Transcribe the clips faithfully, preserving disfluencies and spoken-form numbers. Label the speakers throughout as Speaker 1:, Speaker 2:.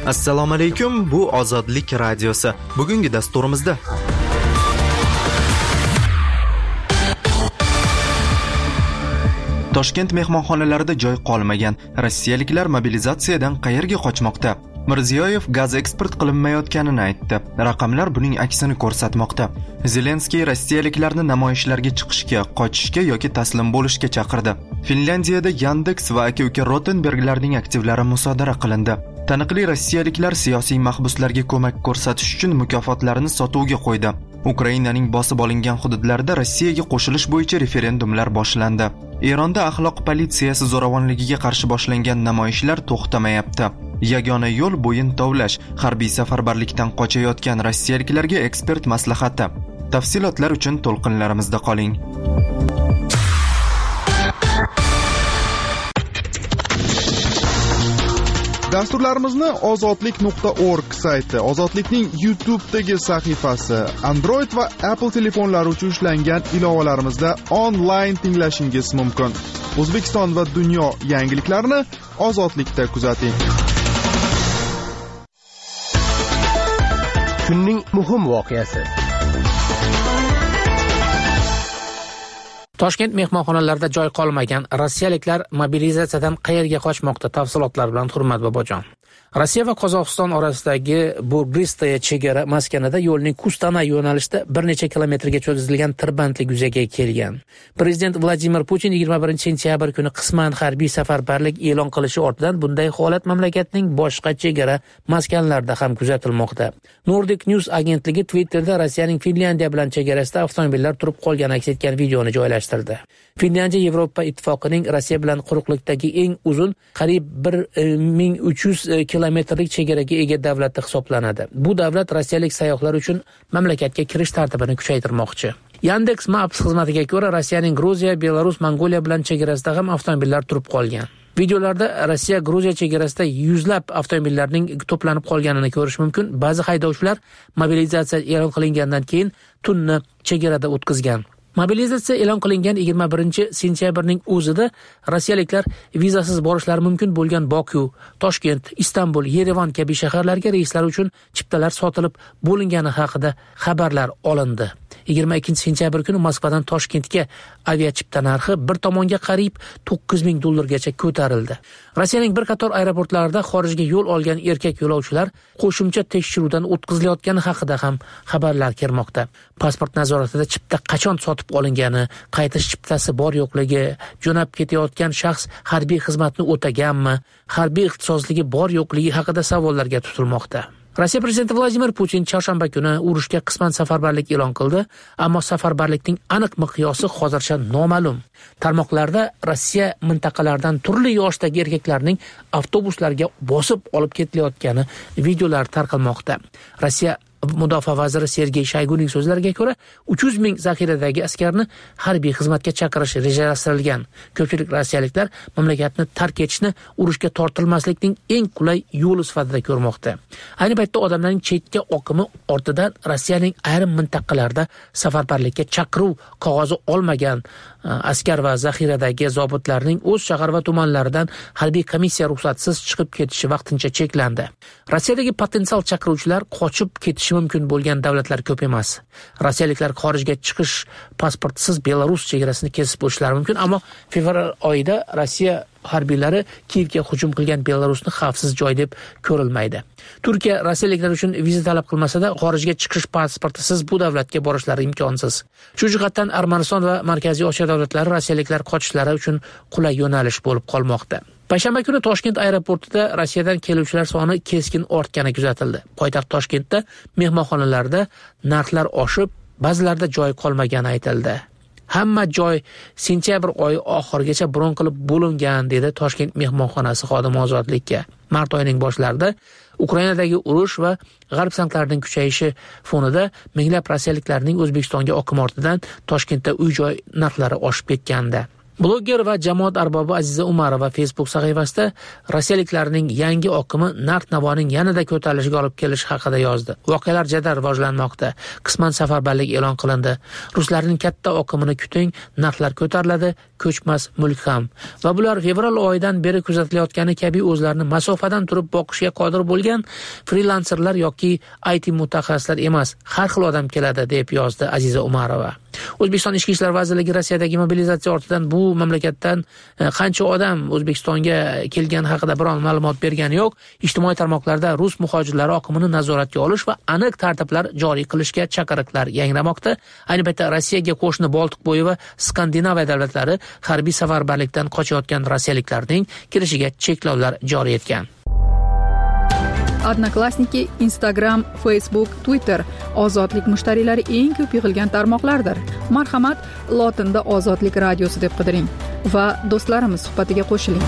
Speaker 1: Assalomu alaykum, bu Ozodlik radiosi. Bugungi dasturimizda Toshkent mehmonxonalarida joy qolmagan rossiyaliklar mobilizatsiyadan qayerga qochmoqda? Mirziyoyev gaz eksport qilinmayotganini aytdi. Raqamlar buning aksini ko'rsatmoqda. Zelenskiy rossiyaliklarni namoyishlarga chiqishga, qochishga yoki taslim bo'lishga chaqirdi. Finlyandiyada Yandex va aka-uka Rotenberglarning aktivlari musodara qilindi. Taniqli rossiyaliklar siyosiy mahbuslarga ko'mak ko'rsatish uchun mukofotlarini sotuvga qo'ydi. Ukrainaning bosib olingan hududlarida Rossiyaga qo'shilish bo'yicha referendumlar boshlandi. Eronda axloq politsiyasi zo'ravonligiga qarshi boshlangan namoyishlar to'xtamayapti. Yagona yo'l bo'yin tovlash. Harbiy safarbarlikdan qochayotgan rossiyaliklarga ekspert maslahati. Tafsilotlar uchun to'lqinlarimizda qoling.
Speaker 2: Dasturlarimizni ozodlik nuqta org sayti, Ozodlikning YouTube'dagi sahifasi, Android va Apple telefonlari uchun ishlangan ilovalarimizda onlayn tinglashingiz mumkin. O'zbekiston va dunyo yangiliklarini Ozodlikda kuzating.
Speaker 3: Kunning muhim voqeasi. Toshkent mehmonxonalarida joy qolmagan rossiyaliklar mobilizatsiyadan qayerga qochmoqda? Tafsilotlar bilan Hurmat Bobojon. Rossiya va Qozog'iston orasidagi Burgistaya chegara maskanida yo'lning Kustana yo'nalishida bir necha kilometrga cho'zilgan tirbandlik yuzaga kelgan. Prezident Vladimir Putin yigirma birinchi sentyabr kuni qisman harbiy safarbarlik e'lon qilishi ortidan bunday holat mamlakatning boshqa chegara maskanlarida ham kuzatilmoqda. Nordic News agentligi Twitterda Rossiyaning Finlyandiya bilan chegarasida avtomobillar turib qolgani aks etgan videoni joylashtirdi. Finlyandiya Yevropa ittifoqining Rossiya bilan quruqlikdagi eng uzun, qariyb bir ming uch yuz kilometrlik chegaraga ega davlat hisoblanadi. Bu davlat rossiyalik sayyohlar uchun mamlakatga kirish tartibini kuchaytirmoqchi. Yandex Maps xizmatiga ko'ra, Rossiyaning Gruziya, Belarus, Mongoliya bilan chegarasida ham avtomobillar turib qolgan. Videolarda Rossiya Gruziya chegarasida yuzlab avtomobillarning to'planib qolganini ko'rish mumkin. Ba'zi haydovchilar mobilizatsiya e'lon qilingandan keyin tunni chegarada o'tkazgan. Mobilizatsiya e'lon qilingan yigirma birinchi sentyabrning o'zida rossiyaliklar vizasiz borishlari mumkin bo'lgan Boku, Toshkent, Istanbul, Yerevan kabi shaharlarga reyslar uchun chiptalar sotilib bo'lingani haqida xabarlar olindi. yigirma ikkinchi sentyabr kuni Moskvadan Toshkentga aviachipta narxi bir tomonga qariyb to'qqiz ming dollargacha ko'tarildi. Rossiyaning bir qator aeroportlarida xorijga yo'l olgan erkak yo'lovchilar qo'shimcha tekshiruvdan o'tkazilayotgani haqida ham xabarlar kelmoqda. Pasport nazoratida chipta qachon sotib olingani, qaytish chiptasi bor yo'qligi, jo'nab ketayotgan shaxs harbiy xizmatni o'taganmi, harbiy ixtisosligi bor yo'qligi haqida savollarga tutilmoqda. Rossiya prezidenti Vladimir Putin chorshanba kuni urushga qisman safarbarlik e'lon qildi, ammo safarbarlikning aniq miqyosi hozircha noma'lum. Tarmoqlarda Rossiya mintaqalaridan turli yoshdagi erkaklarning avtobuslarga bosib olib ketilayotgani videolar tarqalmoqda. Rossiya Mudofaa vaziri Sergey Shoyguning so'zlariga ko'ra, uch yuz ming zaxiradagi askarni harbiy xizmatga chaqirish rejalashtirilgan. Ko'pchilik rossiyaliklar mamlakatni tark etishni urushga tortilmaslikning eng qulay yo'li sifatida ko'rmoqda. Ayni paytda odamlarning chetga oqimi ortidan Rossiyaning ayrim mintaqalarida safarbarlikka chaqiruv qog'ozi olmagan askar va zaxiradagi zobitlarning o'z shahar va tumanlaridan harbiy komissiya ruxsatsiz chiqib ketishi vaqtincha cheklandi. Rossiyadagi potensial chaqiruvchilar qochib ketishi mumkin bo'lgan davlatlar ko'p emas. Rossiyaliklar xorijga chiqish pasportsiz Belarus chegarasini kesib o'tishlari mumkin, ammo fevral oyida Rossiya harbiylari Kiyevga hujum qilgan Belarusni xavfsiz joy deb ko'rilmaydi. Turkiya rossiyaliklar uchun viza talab qilmasa-da, xorijga chiqish pasportisiz bu davlatga borishlari imkonsiz. Shu jihatdan Armaniston va Markaziy Osiyo davlatlari rossiyaliklar qochishlari uchun qulay yo'nalish bo'lib qolmoqda. Payshanba kuni Toshkent aeroportida Rossiyadan keluvchilar soni keskin ortgani kuzatildi. Poytaxt Toshkentda mehmonxonalarda narxlar oshib, ba'zilarda joy qolmagani aytildi. Hamma joy sentyabr oyi oxirigacha bron qilib bo'lingan, dedi Toshkent mehmonxonasi xodimi Ozodlikka. Mart oyining boshlarida Ukrainadagi urush va g'arb sanklarining kuchayishi fonida minglab rossiyaliklarning O'zbekistonga oqimi ortidan Toshkentda uy-joy narxlari oshib ketgandi. Bloger va jamoat arbobi Aziza Umarova Facebook sahifasida rossiyaliklarning yangi oqimi narx-navoning yanada ko'tarilishiga olib kelishi haqida yozdi. Voqealar jadal rivojlanmoqda. Qisman safarbarlik e'lon qilindi. Ruslarning katta oqimini kuting, narxlar ko'tariladi, ko'chmas mulk ham. Va bular fevral oyidan beri kuzatilayotgani kabi o'zlarini masofadan turib boqishga qodir bo'lgan frilanserlar yoki I T mutaxassislar emas, har xil odam keladi, deb yozdi Aziza Umarova. O'zbekiston Ichki ishlar vazirligi Rossiyadagi mobilizatsiya ortidan bu mamlakatdan qancha odam O'zbekistonga kelgani haqida biron ma'lumot bergani yo'q. Ijtimoiy tarmoqlarda rus muhojirlari oqimini nazoratga olish va aniq tartiblar joriy qilishga chaqiriqlar yangramoqda. Ayni paytda Rossiyaga qo'shni Boltiqbo'yi va Skandinaviya davlatlari harbiy safarbarlikdan qochayotgan rossiyaliklarning kirishiga cheklovlar joriy etgan.
Speaker 4: Odnoklassniki, Instagram, Facebook, Twitter ozodlik mushtariylari eng ko'p yig'ilgan tarmoqlardir. Marhamat, lotinda Ozodlik radiosi deb qidiring va do'stlarimiz suhbatiga qo'shiling.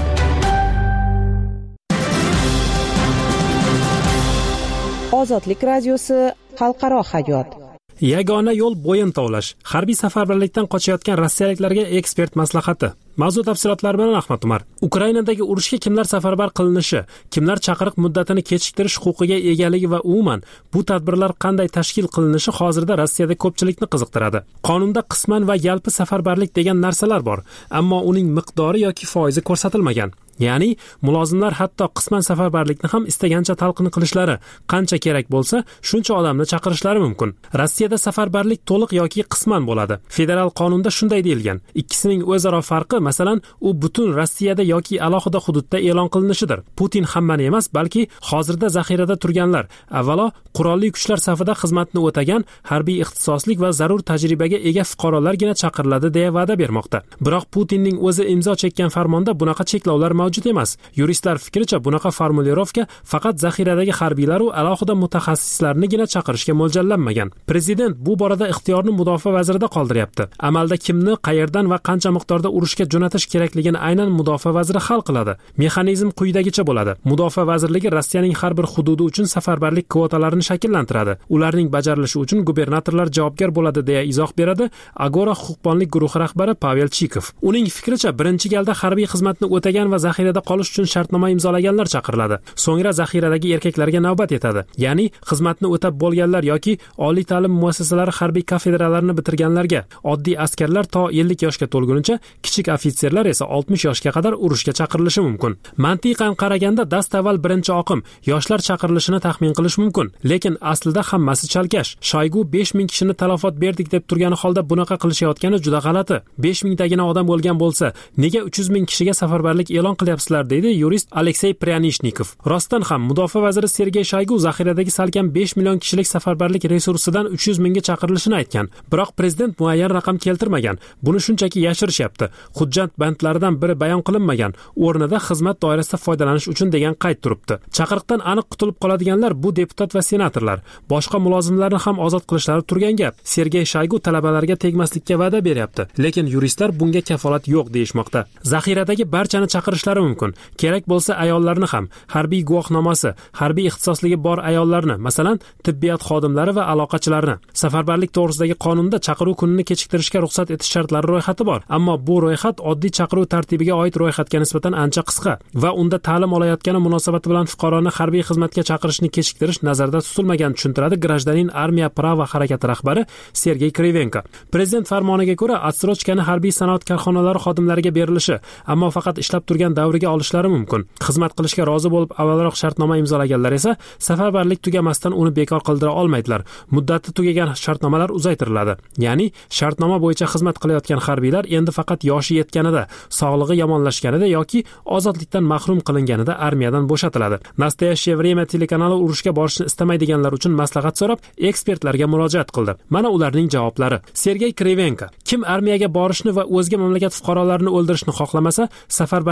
Speaker 5: Ozodlik radiosi xalqaro hayot.
Speaker 6: Yagona yo'l bo'yin tovlash. Harbiy safarbarlikdan qochayotgan rossiyaliklarga ekspert maslahati. Mavzu tafsilotlari bilan Ahmad Umar. Ukrainadagi urushga kimlar safarbar qilinishi, kimlar chaqiriq muddatini kechiktirish huquqiga egaligi va umuman bu tadbirlar qanday tashkil qilinishi hozirda Rossiyada ko'pchilikni qiziqtiradi. Qonunda qisman va yalpi safarbarlik degan narsalar bor, ammo uning miqdori yoki foizi ko'rsatilmagan. Ya'ni mulozimlar hatto qisman safarbarlikni ham istagancha talqin qilishlari, qancha kerak bo'lsa, shuncha odamni chaqirishlari mumkin. Rossiyada safarbarlik to'liq yoki qisman bo'ladi. Federal qonunda shunday deyilgan. Ikkisining o'zaro farqi, masalan, u butun Rossiyada yoki alohida hududda e'lon qilinishidir. Putin hammani emas, balki hozirda zaxirada turganlar, avvalo qurolli kuchlar safida xizmatni o'tagan, harbiy ixtisoslik va zarur tajribaga ega fuqarolargina chaqiriladi deya va'da bermoqda. Biroq Putinning o'zi imzo chekkan farmonda bunaqa cheklovlar mavjud emas. Yuristlar fikricha bunaqa formulirovka faqat zaxiradagi harbiylar va alohida mutaxassislarnigina chaqirishga mo'ljallanmagan. Prezident bu borada ixtiyorni mudofaa vazirida qoldiryapti. Amalda kimni, qayerdan va qancha miqdorda urushga jo'natish kerakligini aynan mudofaa vaziri hal qiladi. Mexanizm quyidagicha bo'ladi. Mudofaa vazirligi Rossiyaning har bir hududi uchun safarbarlik kvotalarini shakllantiradi. Ularning bajarilishi uchun gubernatorlar javobgar bo'ladi deya izoh beradi Agora huquqbonlik guruhi rahbari Pavel Chikov. Uning fikricha, birinchi galda harbiy xizmatni o'tagan va zaxirada qolish uchun shartnoma imzolaganlar chaqiriladi. So'ngra zaxiradagi erkaklarga navbat yetadi. Ya'ni xizmatni o'tab bo'lganlar yoki oliy ta'lim muassasalari harbiy kafedralarini bitirganlarga, oddiy askarlar to ellik yoshga to'lgunicha, kichik ofitserlar esa oltmish yoshga qadar urushga chaqirilishi mumkin. Mantiqan qaraganda dastavval birinchi oqim yoshlar chaqirilishini taxmin qilish mumkin, lekin aslida hammasi chalkash. Shoygu besh ming kishini talafot berdik deb turgani holda bunaqa qilishayotgani juda g'alati. besh ming tagina odam bo'lgan bo'lsa, nega uch yuz ming kishiga safarbarlik e'lon qilyapsizlar, deydi yurist Aleksey Pryanishnikov. Rostdan ham mudofaa vaziri Sergey Shoygu zaxiradagi salkam besh million kishilik safarbarlik resursidan uch yuz mingga chaqirilishini aytgan. Biroq prezident muayyan raqam keltirmagan. Buni shunchaki yashirishyapti. Hujjat bandlaridan biri bayon qilinmagan. O'rnida xizmat doirasida foydalanish uchun degan qayd turibdi. Chaqiriqdan aniq qutulib qoladiganlar bu deputat va senatorlar. Boshqa mulozimlarni ham ozod qilishlari turgan gap. Sergey Shoygu talabalarga tegmaslikka va'da beryapti, lekin yuristlar bunga kafolat yo'q deyishmoqda. Zaxiradagi barchani chaqirishlari mumkin. Kerak bo'lsa ayollarni ham, harbiy guvohnomasi, harbiy ixtisosligi bor ayollarni, masalan, tibbiyot xodimlari va aloqachilarni. Safarbarlik to'g'risidagi qonunda chaqiruv kunini kechiktirishga ruxsat etish shartlari ro'yxati bor, ammo bu ro'yxat oddiy chaqiruv tartibiga oid ro'yxatga nisbatan ancha qisqa va unda ta'lim olayotgani munosabati bilan fuqaroni harbiy xizmatga chaqirishni kechiktirish nazarda tutilmagan, tushuntiradi Grajdanin Armiya Prava harakati rahbari Sergey Krivenko. Prezident farmoniga ko'ra, отсрочкani harbiy sanoat korxonalari xodimlariga berilishi, ammo faqat ishlab turgan davriga olishlari mumkin. Xizmat qilishga rozi bo'lib avvalroq shartnoma imzolaganlar esa safarbarlik tugamasdan uni bekor qildira olmaydilar. Muddati tugagan shartnomalar uzaytiriladi. Ya'ni shartnoma bo'yicha xizmat qilayotgan harbiylar endi faqat yoshi yetganida, sog'lig'i yomonlashganida yoki ozodlikdan mahrum qilinganida armiyadan bo'shatiladi. Nastoyashye время telekanali urushga borishni istamaydiganlar uchun maslahat so'rab ekspertlarga murojaat qildi. Mana ularning javoblari. Sergey Krivenko: kim armiyaga borishni va o'zga mamlakat fuqarolarini o'ldirishni xohlamasa, safarbarlikdan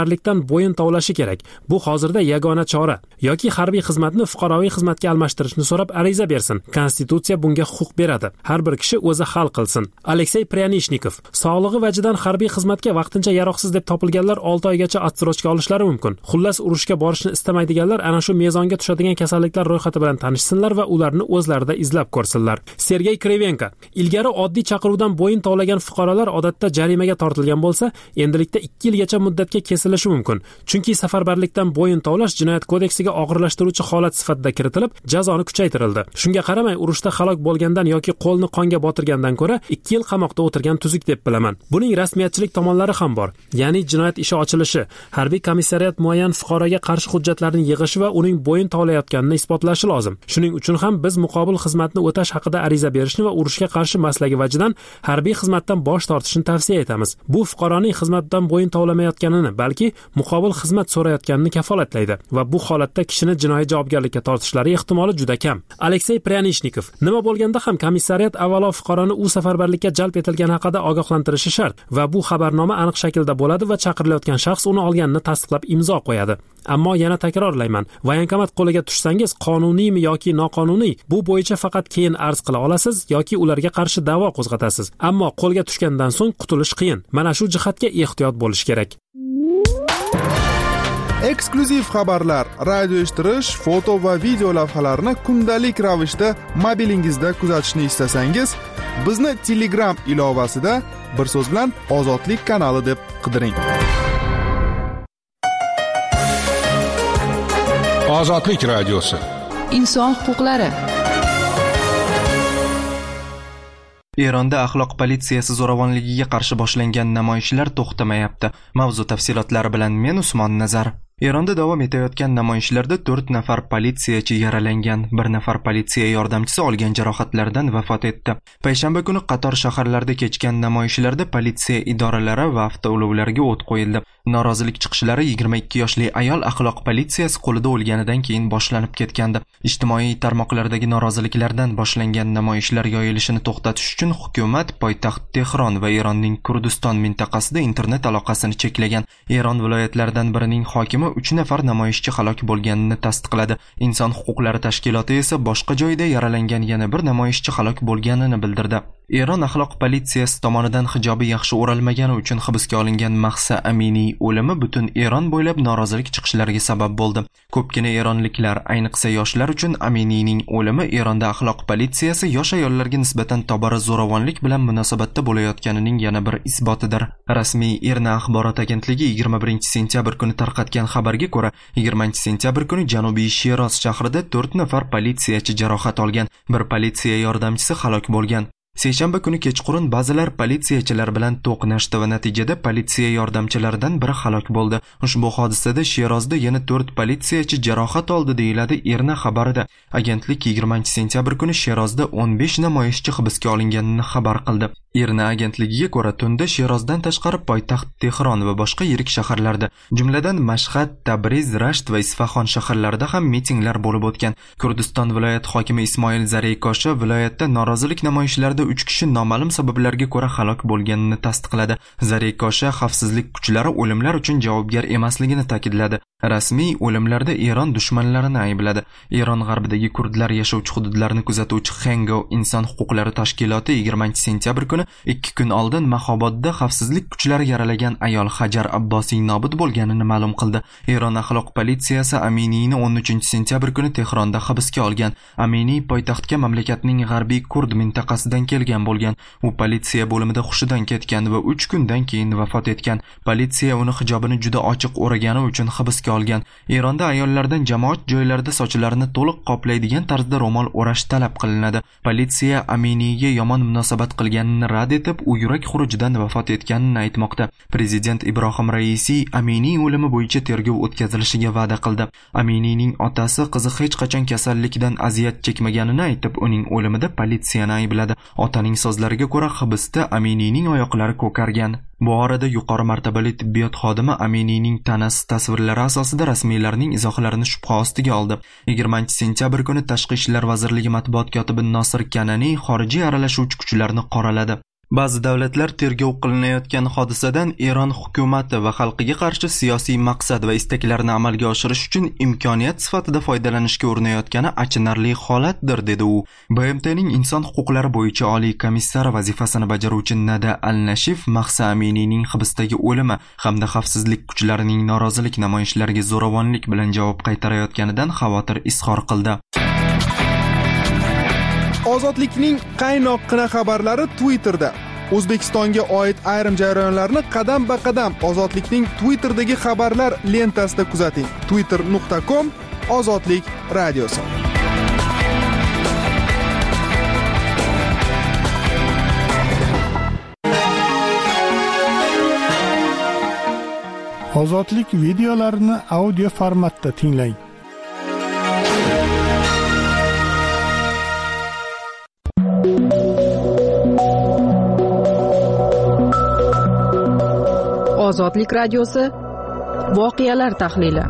Speaker 6: bo'yin tovlashi kerak. Bu hozirda yagona chora. Yoki harbiy xizmatni fuqaroviy xizmatga almashtirishni so'rab ariza bersin. Konstitutsiya bunga huquq beradi. Har bir kishi o'zi hal qilsin. Aleksey Pryanishnikov: sog'lig'i vajidan harbiy xizmatga vaqtincha yaroqsiz deb topilganlar olti oygacha отсрочка olishlari mumkin. Xullas, urushga borishni istamaydiganlar ana shu mezonga tushadigan kasalliklar ro'yxati bilan tanishsinlar va ularni o'zlarida izlab ko'rsinlar. Sergey Krivenko: ilgari oddiy chaqiruvdan bo'yin tovlagan fuqarolar odatda jarimaga tortilgan bo'lsa, endilikda ikki yilgacha muddatga kesilishi mumkin. Chunki safarbarlikdan bo'yin tovlash jinoyat kodeksiga og'irlashtiruvchi holat sifatida kiritilib, jazoni kuchaytirildi. Shunga qaramay, urushda halok bo'lgandan yoki qo'lni qonga botirgandan ko'ra ikki yil qamoqda o'tirgan tuzuk deb bilaman. Buning rasmiyatchilik tomonlari ham bor. Ya'ni jinoyat ishi ochilishi, harbiy komissariyat muayyan fuqaroga qarshi hujjatlarni yig'ishi va uning bo'yin tovlayotganini isbotlashi lozim. Shuning uchun ham biz muqobil xizmatni o'tash haqida ariza berishni va urushga qarshi maslagi vajidan harbiy xizmatdan bosh tortishni tavsiya etamiz. Bu fuqaroning xizmatdan bo'yin tovlamayotganini, balki muqobil xizmat so'rayotganini kafolatlaydi va bu holatda kishini jinoiy javobgarlikka tortishlari ehtimoli juda kam. Aleksey Pryanishnikov: nima bo'lganda ham komissariyat avvalo fuqaroni u safarbarlikka jalb etilgani haqida ogohlantirishi shart va bu xabarnoma aniq shaklda bo'ladi va chaqirilayotgan shaxs uni olganini tasdiqlab imzo qo'yadi. Ammo yana takrorlayman, voyankomat qo'liga tushsangiz, qonuniymi yoki noqonuniy, bu bo'yicha faqat keyin arz qila olasiz yoki ularga qarshi da'vo qo'zg'atasiz. Ammo qo'lga tushgandan so'ng qutulish qiyin. Mana shu jihatga ehtiyot bo'lish kerak.
Speaker 2: Eksklyuziv xabarlar, radio eshittirish, foto va video lavhalarni kundalik ravishda mobilingizda kuzatishni istasangiz, bizni Telegram ilovasida bir so'z bilan Ozodlik kanali deb qidiring.
Speaker 7: Ozodlik radiosi.
Speaker 4: Inson huquqlari.
Speaker 1: Eronda axloq politsiyasi zo'ravonligiga qarshi boshlangan namoyishlar to'xtamayapti. Mavzu tafsilotlari bilan men Usmon Nazar. Eronda davom etayotgan namoyishlarda to'rt nafar politsiyachi yaralangan, bir nafar politsiya yordamchisi olgan jarohatlardan vafot etdi. Payshanba kuni qator shaharlarda kechgan namoyishlarda politsiya idoralari va avtoulovlarga o't qo'yildi. Norozilik chiqishlari yigirma ikki yoshli ayol axloq politsiyasi qo'lida o'lganidan keyin boshlanib ketgandi. Ijtimoiy tarmoqlardagi noroziliklardan boshlangan namoyishlar yoyilishini to'xtatish uchun hukumat poytaxt Tehron va Eronning Kurdiston mintaqasida internet aloqasini cheklagan. Eron viloyatlaridan birining hokimi uch nafar namoyishchi halok bo'lganini tasdiqladi. Inson huquqlari tashkiloti esa boshqa joyda yaralangan yana bir namoyishchi halok bo'lganini bildirdi. Eron axloq politsiyasi tomonidan hijobi yaxshi o'ralmagani uchun hibsga olingan Mahsa Aminiy o'limi butun Eron bo'ylab norozilik chiqishlariga sabab bo'ldi. Ko'pgina eronliklar, ayniqsa yoshlar uchun Aminiyning o'limi Eronda axloq politsiyasi yosh ayollarga nisbatan tobora zo'ravonlik bilan munosabatda bo'layotganining yana bir isbotidir. Rasmiy Irna axborot agentligi yigirma birinchi sentyabr kuni tarqatgan xabarga ko'ra, yigirmanchi sentyabr kuni Janubiy Shiroz shahrida to'rt nafar politsiyachi jarohat olgan, bir politsiya yordamchisi halok bo'lgan. Seshanba kuni kechqurun ba'zilar politsiyachilar bilan to'qnashdi va natijada politsiya yordamchilaridan biri halok bo'ldi. Ushbu hodisada Shirozda yana to'rt politsiyachi jarohat oldi deyiladi Irna xabarida. Agentlik yigirmanchi sentyabr kuni Shirozda o'n besh namoyishchi hibsga olinganini xabar qildi. Irna agentligiga ko'ra, tunda Shirozdan tashqari poytaxt Tehron va boshqa yirik shaharlarda, jumladan Mashhad, Tabriz, Rasht va Isfahon shaharlarida ham mitinglar bo'lib o'tgan. Kurdiston viloyat hokimi Ismoil Zareykosha viloyatda norozilik namoyishlarida uch kishi noma'lum sabablarga ko'ra halok bo'lganini tasdiqladi. Zareykosha xavfsizlik kuchlari o'limlar uchun javobgar emasligini ta'kidladi. Rasmiy o'limlarda Eron dushmanlarini aybladi. Eron g'arbidagi kurdlar yashovchi hududlarni kuzatuvchi Hengo inson huquqlari tashkiloti yigirmanchi sentyabr kuni ikki kun oldin Mahobodda xavfsizlik kuchlari yaralagan ayol Hajar Abbosiy nobud bo'lganini ma'lum qildi. Eron axloq politsiyasi Aminiyni o'n uchinchi sentyabr kuni Tehronda hibsga olgan. Aminiy poytaxtga mamlakatning g'arbiy kurd mintaqasidan kelgan bo'lgan. U politsiya bo'limida hushidan ketgan va uch kundan keyin vafot etgan. Politsiya uni hijobini juda ochiq o'ragani uchun hibsga olgan. Eronda ayollardan jamoat joylarida sochlarini to'liq qoplaydigan tarzda ro'mol o'rash talab qilinadi. Politsiya Aminiyga yomon munosabat qilganini rad etib, u yurak xurujidan vafot etganini aytmoqda. Prezident Ibrohim Raisi Aminiy o'limi bo'yicha tergov o'tkazilishiga va'da qildi. Aminiyning otasi qizi hech qachon kasallikdan aziyat chekmaganini aytib, uning o'limida politsiyani aybladi. Otaning so'zlariga ko'ra, hibsda Aminiyning oyoqlari ko'kargan. Bu orada yuqori martabali tibbiyot xodimi Aminiyning tanasi tasvirlari asosida rasmiylarning izohlarini shubha ostiga oldi. yigirmanchi sentyabr kuni Tashqi ishlar vazirligi matbuot kotibi Nosir Kanani xorijiy aralashuvchi kuchlarni qoraladi. Ba'zi davlatlar tergov qilinayotgan hodisadan Eron hukumati va xalqiga qarshi siyosiy maqsad va istaklarni amalga oshirish uchun imkoniyat sifatida foydalanishga urinayotgani achinarli holatdir, dedi u. B M T'ning inson huquqlari bo'yicha oliy komissari vazifasini bajaruvchi Nada Al-Nashif Mahsa Aminiyning hibsdagi o'limi hamda xavfsizlik kuchlarining norozilik namoyishlariga zo'ravonlik bilan javob qaytarayotganidan xavotir izhor qildi.
Speaker 2: Ozodlikning qaynoqqina xabarlari Twitterda. O'zbekistonga oid ayrim jarayonlarni qadam-ba-qadam Ozodlikning Twitterdagi xabarlar lentasida kuzating. twitter nuqta com Ozodlik radiosi.
Speaker 8: Ozodlik videolarini audio formatda tinglang.
Speaker 4: Ozodlik radiosi voqealar tahlili.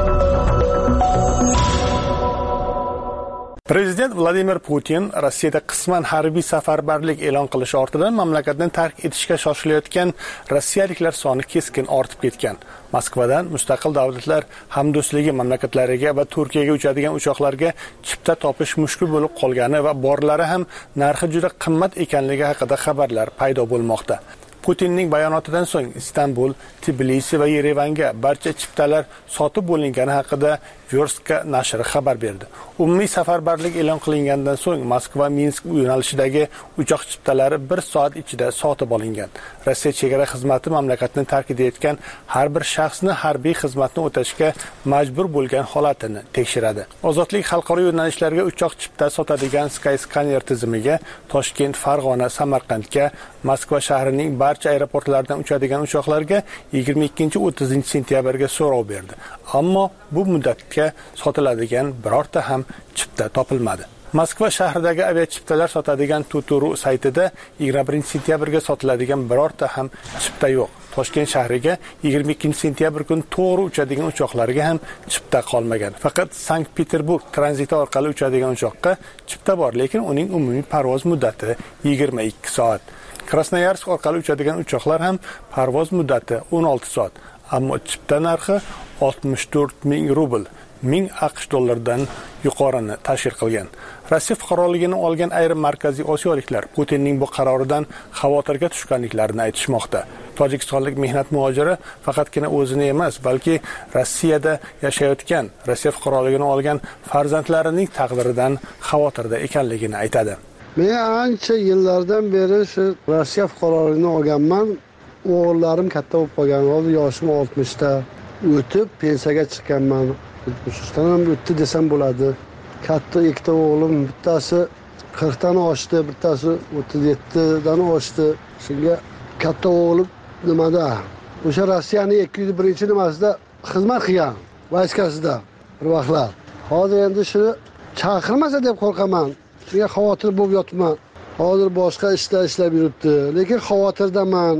Speaker 8: Prezident Vladimir Putin Rossiyada qisman harbiy safarbarlik e'lon qilishi ortidan mamlakatni tark etishga shoshilayotgan rossiyaliklar soni keskin ortib ketgan. Moskvadan mustaqil davlatlar hamdo'stligi mamlakatlariga va Turkiyaga uchadigan uchoqlarga chipta topish mushkul bo'lib qolgani va borlari ham narxi juda qimmat ekanligi haqida xabarlar paydo bo'lmoqda. Putinning bayonotidan so'ng Istanbul, Tbilisi va Yerevanga barcha chiptalar sotib bo'lingani haqida Verska nashri xabar berdi. Umumiy safarbarlik e'lon qilingandan so'ng Moskva-Minsk yo'nalishidagi uchoq chiptalari bir soat ichida sotib olingan. Rossiya chegara xizmati mamlakatni tark etayotgan har bir shaxsni harbiy xizmatni o'tashga majbur bo'lgan holatini tekshiradi. Ozodlik xalqaro yo'nalishlarga uchoq chipta sotadigan Skyscanner tizimiga Toshkent, Farg'ona, Samarqandga, Moskva shahrining barcha aeroportlaridan uchadigan uchoqlarga yigirma ikkinchi o'ttizinchi sentyabrga so'rov berdi. Ammo bu muddatga sotiladigan birorta ham chipta topilmadi. Moskva shahridagi aviachiptalar sotadigan Tuturu saytida yigirma birinchi sentyabrga sotiladigan birorta ham chipta yo'q. Toshkent shahriga yigirma ikkinchi sentyabr kuni to'g'ri uchadigan uchoqlarga ham chipta qolmagan. Faqat Sankt-Peterburg tranziti orqali uchadigan uchoqqa chipta bor, lekin uning umumiy parvoz muddati yigirma ikki soat. Krasnoyarsk orqali uchadigan uchoqlar ham parvoz muddati o'n olti soat. Ammo chipta narxi oltmish to'rt ming rubl, ming AQSh dollaridan yuqorini tashkil qilgan. Rossiya fuqaroligini olgan ayrim markaziy osiyoliklar Putinning bu qaroridan xavotirga tushganliklarini aytishmoqda. Tojikistonlik mehnat muhojiri faqatgina o'zini emas, balki Rossiyada yashayotgan, Rossiya fuqaroligini olgan farzandlarining taqdiridan xavotirda ekanligini aytadi.
Speaker 9: Men ancha yillardan beri shu Rossiya fuqaroligini olganman. O'g'illarim katta bo'lib qolgan, hozir yoshim oltmishda. O'tib pensiyaga chiqqanman. Shundan ham o'tdi desam bo'ladi. Katta ikkita o'g'lim, bittasi qirqdan oshdi, bittasi o'ttiz yettidan oshdi. Shunga katta o'g'lim nimada? O'sha Rossiyaning ikki yuz birinchi nimasida xizmat qilgan, vayskasida bir vaqtlar. Hozir endi shuni chaqirmasa deb qo'rqaman. Shunga xavotir bo'lib yotibman. Hozir boshqa ishlar ishlab yuribdi, lekin xavotirdaman.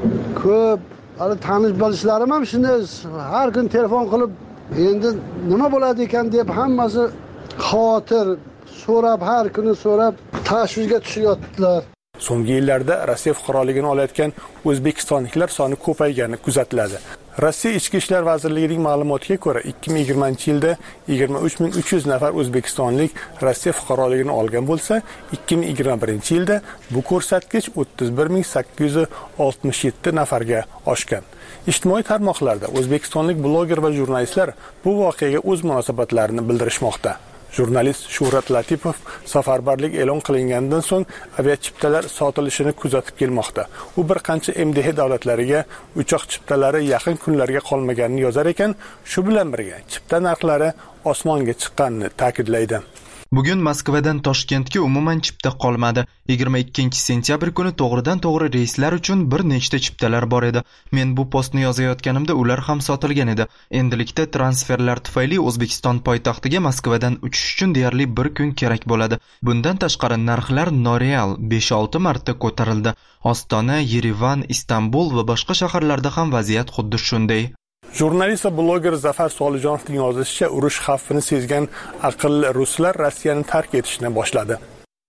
Speaker 9: Ko'p hali tanish bilishlarim ham shunday har kun telefon qilib, endi nima bo'ladi ekan deb hammasi xavotir so'rab, har kuni so'rab tashvishga tushyaptilar.
Speaker 8: So'nggi yillarda Rossiya fuqaroligini olayotgan o'zbekistonliklar soni ko'paygani kuzatiladi. Rossiya Ichki ishlar vazirligining ma'lumotiga ko'ra, ikki ming yigirmanchi yilda yigirma uch ming uch yuz nafar o'zbekistonlik Rossiya fuqaroligini olgan bo'lsa, ikki ming yigirma birinchi yilda bu ko'rsatkich o'ttiz bir ming sakkiz yuz oltmish yetti nafarga oshgan. Ijtimoiy tarmoqlarda o'zbekistonlik bloger va jurnalistlar bu voqeaga o'z munosabatlarini bildirishmoqda. Jurnalist Shuhrat Latipov safarbarlik e'lon qilingandan so'ng aviachiptalar sotilishini kuzatib kelmoqda. U bir qancha M D H davlatlariga uchoq chiptalari yaqin kunlarga qolmaganini yozar ekan, shu bilan birga chipta narxlari osmonga chiqqanini ta'kidlaydi.
Speaker 1: Bugun Moskvadan Toshkentga umuman chipta qolmadi. yigirma ikkinchi sentyabr kuni to'g'ridan to'g'ri reyslar uchun bir nechta chiptalar bor edi. Men bu postni yozayotganimda ular ham sotilgan edi. Endilikda transferlar tufayli O'zbekiston poytaxtiga Moskvadan uchish uchun deyarli bir kun kerak bo'ladi. Bundan tashqari narxlar noreal besh olti marta ko'tarildi. Ostona, Yerevan, Istanbul va boshqa shaharlarda ham vaziyat xuddi shunday.
Speaker 8: Jurnalist va bloger Zafar Solijonovning yozishicha, urush xavfini sezgan aqlli ruslar Rossiyani tark etishni boshladi.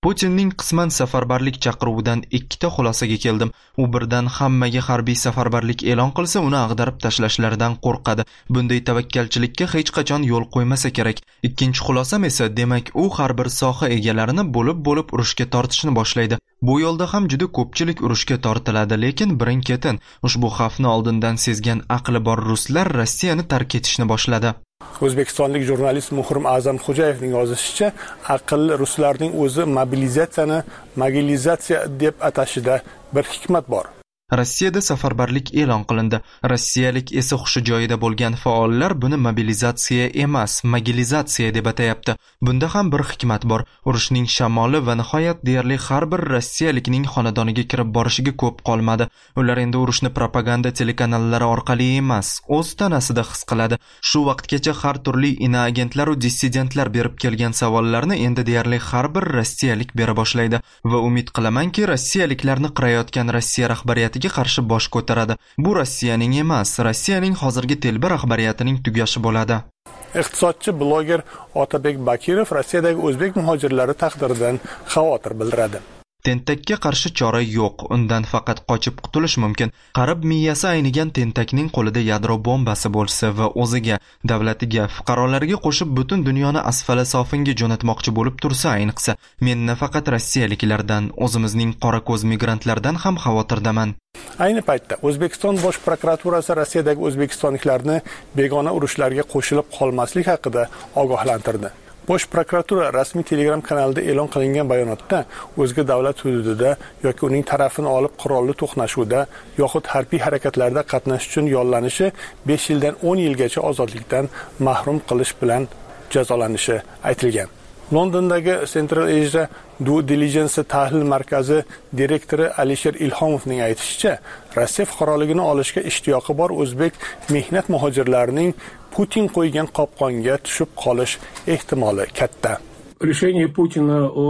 Speaker 1: Putinning qisman safarbarlik chaqiruvidan ikkita xulosaga keldim. U birdan hammaga harbiy safarbarlik e'lon qilsa, uni ag'darib tashlashlaridan qo'rqadi. Bunday tavakkalchilikka hech qachon yo'l qo'ymasa kerak. Ikkinchi xulosam esa, demak, u har bir soha egalarini bo'lib-bo'lib urushga tortishni boshlaydi. Bu yo'lda ham juda ko'pchilik urushga tortiladi, lekin birin-ketin ushbu xavfni oldindan sezgan aqli bor ruslar Rossiyani tark etishni boshladi.
Speaker 8: O'zbekistonlik jurnalist Muhrim A'zamxo'jayevning yozishicha, aqlli ruslarning o'zi mobilizatsiyani mogilizatsiya deb atashida bir hikmat bor.
Speaker 1: Rossiyada safarbarlik e'lon qilindi. Rossiyalik esa hushi joyida bo'lgan faollar buni mobilizatsiya emas, mogilizatsiya deb atayapti. Bunda ham bir hikmat bor. Urushning shamoli va nihoyat deyarli har bir rossiyalikning xonadoniga kirib borishiga ko'p qolmadi. Ular endi urushni propaganda telekanallari orqali emas, o'z tanasida his qiladi. Shu vaqtgacha har turli inoagentlar va dissidentlar berib kelgan savollarni endi deyarli har bir rossiyalik bera boshlaydi va umid qilamanki, rossiyaliklarni qirayotgan Rossiya rahbariyati qarshi bosh ko'taradi. Bu Rossiyaning emas, Rossiyaning hozirgi telba rahbariyatining tugashi bo'ladi.
Speaker 8: Iqtisodchi bloger Otabek Bakirov Rossiyadagi o'zbek muhojirlari taqdiridan xavotir bildiradi.
Speaker 1: Tentakka qarshi chora yo'q, undan faqat qochib qutulish mumkin. Qarib miyasi aynigan tentakning qo'lida yadro bombasi bo'lsa va o'ziga, davlatiga, fuqarolarga qo'shib butun dunyoni asfala sofinga jo'natmoqchi bo'lib tursa, ayniqsa, men nafaqat rossiyaliklardan, o'zimizning qora ko'z migrantlardan ham xavotirdaman.
Speaker 8: Ayni paytda O'zbekiston Bosh prokuraturasi Rossiyadagi o'zbekistonliklarni begona urushlarga qo'shilib qolmaslik haqida ogohlantirdi. Bosh prokuratura rasmiy Telegram kanalida e'lon qilingan bayonotda o'zga davlat hududida yoki uning tarafini olib qurolli to'qnashuvda yoxud harbiy harakatlarda qatnashish uchun yollanishi besh yildan o'n yilgacha ozodlikdan mahrum qilish bilan jazolanishi aytilgan. Londondagi Central Asia Due Diligence tahlil markazi direktori Alisher Ilhomovning aytishicha, Rossiya fuqaroligini olishga ishtiyoqi bor o'zbek mehnat muhojirlarining Putin qo'ygan qopqonga tushib qolish ehtimoli katta.
Speaker 10: Решение Путина о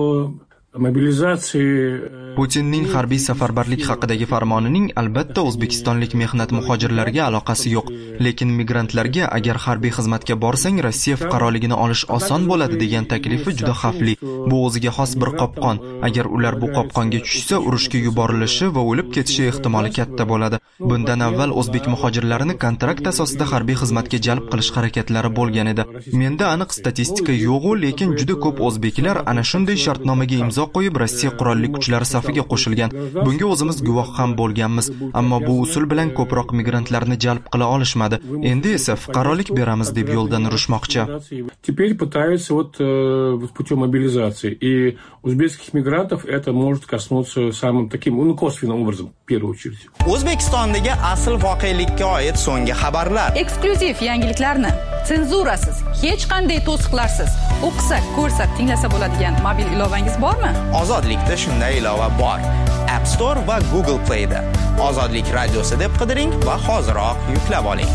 Speaker 1: Putinning harbiy safarbarlik haqidagi farmonining albatta o'zbekistonlik mehnat muhojirlariga aloqasi yo'q, lekin migrantlarga agar harbiy xizmatga borsang Rossiya fuqaroligini olish oson bo'ladi degan taklifi juda xavfli. Bu o'ziga xos bir qopqon. Agar ular bu qopqonga tushsa, urushga yuborilishi va o'lib ketishi ehtimoli katta bo'ladi. Bundan avval o'zbek muhojirlarini kontrakt asosida harbiy xizmatga jalb qilish harakatlari bo'lgan edi. Menda aniq statistika yo'q, lekin juda ko'p o'zbeklar ana shunday shartnomaga imzo qo'yib Rossiya qurolli kuchlari safiga qo'shilgan. Bunga o'zimiz guvoh ham bo'lganmiz, ammo bu usul bilan ko'proq migrantlarni jalb qila olishmadi. Endi esa fuqarolik beramiz deb yo'ldan urishmoqchi.
Speaker 10: Теперь пытаются вот вот путем мобилизации. И узбекских мигрантов это может коснуться самым таким, ну, косвенным образом, в первую очередь.
Speaker 11: O'zbekistondagi asl voqelikka oid so'nggi xabarlar.
Speaker 4: Eksklyuziv yangiliklarni senzurasiz, hech qanday to'siqlarsiz o'qisak, ko'rsak, tinglasa bo'ladigan mobil ilovangiz bormi?
Speaker 11: Ozodlikda shunday ilova bor. App Store va Google Play da. Ozodlik radiosi deb qidiring va hoziroq yuklab oling.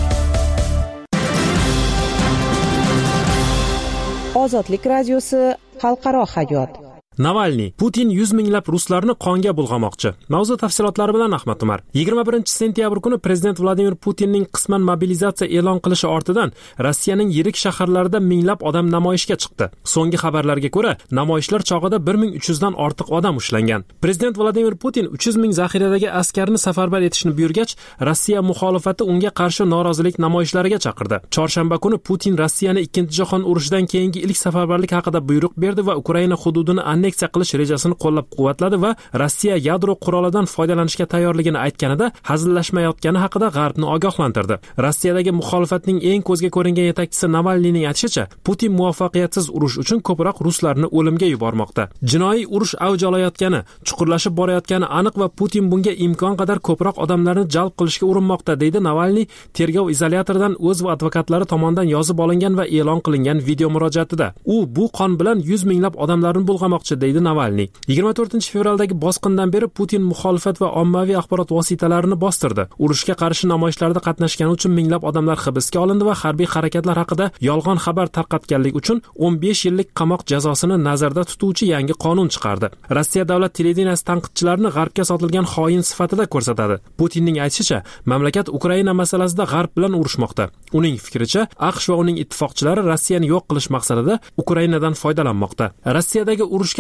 Speaker 5: Ozodlik radiosi xalqaro hayot.
Speaker 6: Navalniy Putin yuz minglab ruslarni qonga bulg'amoqchi. Mavzu tafsilotlari bilan Ahmad Umar. yigirma birinchi sentyabr kuni prezident Vladimir Putinning qisman mobilizatsiya e'lon qilishi ortidan Rossiyaning yirik shaharlarida minglab odam namoyishga chiqdi. So'nggi xabarlarga ko'ra, namoyishlar chog'ida bir ming uch yuz dan ortiq odam ushlangan. Prezident Vladimir Putin uch yuz ming zaxiradagi askarni safarbar etishni buyurgach, Rossiya muxolifati unga qarshi norozilik namoyishlariga chaqirdi. Chorshanba kuni Putin Rossiyani ikkinchi jahon urushidan keyingi ilk safarbarlik haqida buyruq berdi va Ukraina hududini anneksiya qilish rejasini qo'llab-quvvatladi va Rossiya yadro qurolidan foydalanishga tayyorligini aytganida hazillashmayotgani haqida G'arbni ogohlantirdi. Rossiyadagi muxolifatning eng ko'zga ko'ringan yetakchisi Navalniyning aytishicha, Putin muvaffaqiyatsiz urush uchun ko'proq ruslarni o'limga yubormoqda. Jinoiy urush avj olayotgani, chuqurlashib borayotgani aniq va Putin bunga imkon qadar ko'proq odamlarni jalb qilishga urinmoqda, deydi Navalniy tergov izolyatoridan o'z va advokatlari tomonidan yozib olingan va e'lon qilingan video murojaatida. U bu qon bilan yuz minglab odamlarni bulg'amoqchi, deydi Navalniy. yigirma to'rtinchi fevraldagi bosqindan beri Putin muxolifat va ommaviy axborot vositalarini bostirdi. Urushga qarshi namoyishlarda qatnashgani uchun minglab odamlar hibsga olindi va harbiy harakatlar haqida yolg'on xabar tarqatganlik uchun o'n besh yillik qamoq jazosini nazarda tutuvchi yangi qonun chiqardi. Rossiya davlat televideniyasi tanqidchilarni G'arbga sotilgan xoin sifatida ko'rsatadi. Putinning aytishicha, mamlakat Ukraina masalasida G'arb bilan urushmoqda. Uning fikricha, AQSh va uning ittifoqchilari Rossiyani yo'q qilish maqsadida Ukrainadan foydalanmoqda. Rossiyadagi urushga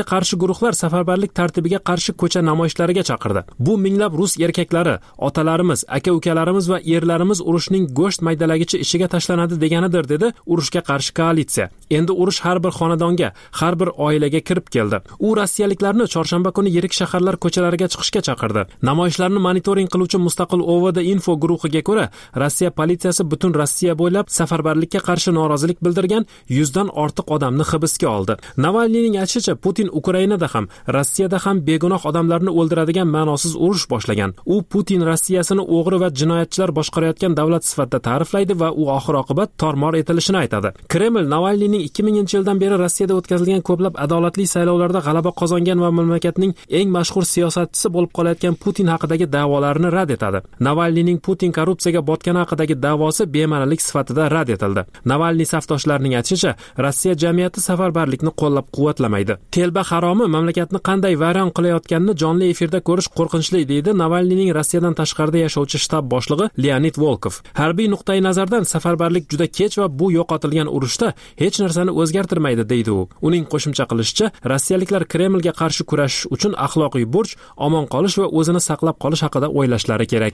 Speaker 6: qarshi guruhlar safarbarlik tartibiga qarshi ko'cha namoyishlariga chaqirdi. Bu minglab rus erkaklari, otalarimiz, aka-ukalarimiz va erlarimiz urushning go'sht maydalagichi ishiga tashlanadi deganidir, dedi urushga qarshi koalitsiya. Endi urush har bir xonadonga, har bir oilaga kirib keldi. U rossiyaliklarni chorshanba kuni yirik shaharlar ko'chalariga chiqishga chaqirdi. Namoyishlarni monitoring qiluvchi mustaqil O V D info guruhiga ko'ra, Rossiya politsiyasi butun Rossiya bo'ylab safarbarlikka qarshi norozilik bildirgan yuzdan ortiq odamni hibsga oldi. Navalniyning aytishicha, Putin Ukrainada ham, Rossiyada ham begunoh odamlarni o'ldiradigan ma'nosiz urush boshlagan. U Putin Rossiyasini o'g'ri va jinoyatchilar boshqarayotgan davlat sifatida ta'riflaydi va u oxir-oqibat tormor etilishini aytadi. Kreml Navalniyning ikki minginchi yildan beri Rossiyada o'tkazilgan ko'plab adolatli saylovlarda g'alaba qozongan va mamlakatning eng mashhur siyosatchisi bo'lib qolayotgan Putin haqidagi da'volarini rad etadi. Navalniyning Putin korrupsiyaga botgani haqidagi da'vosi bema'nilik sifatida rad etildi. Navalniy safdoshlarining aytishicha, Rossiya jamiyati safarbarlikni qo'llab-quvvatlamaydi. Telba haromi mamlakatni qanday vayron qilayotganini jonli efirda ko'rish qo'rqinchli, deydi Navalniyning Rossiyadan tashqarida yashovchi shtab boshlig'i Leonid Volkov. Harbiy nuqtai nazardan safarbarlik juda kech va bu yo'qotilgan urushda hech narsani o'zgartirmaydi, deydi u. Uning qo'shimcha qilishicha, rossiyaliklar Kremlga qarshi kurashish uchun axloqiy burch, omon qolish va o'zini saqlab qolish haqida o'ylashlari kerak.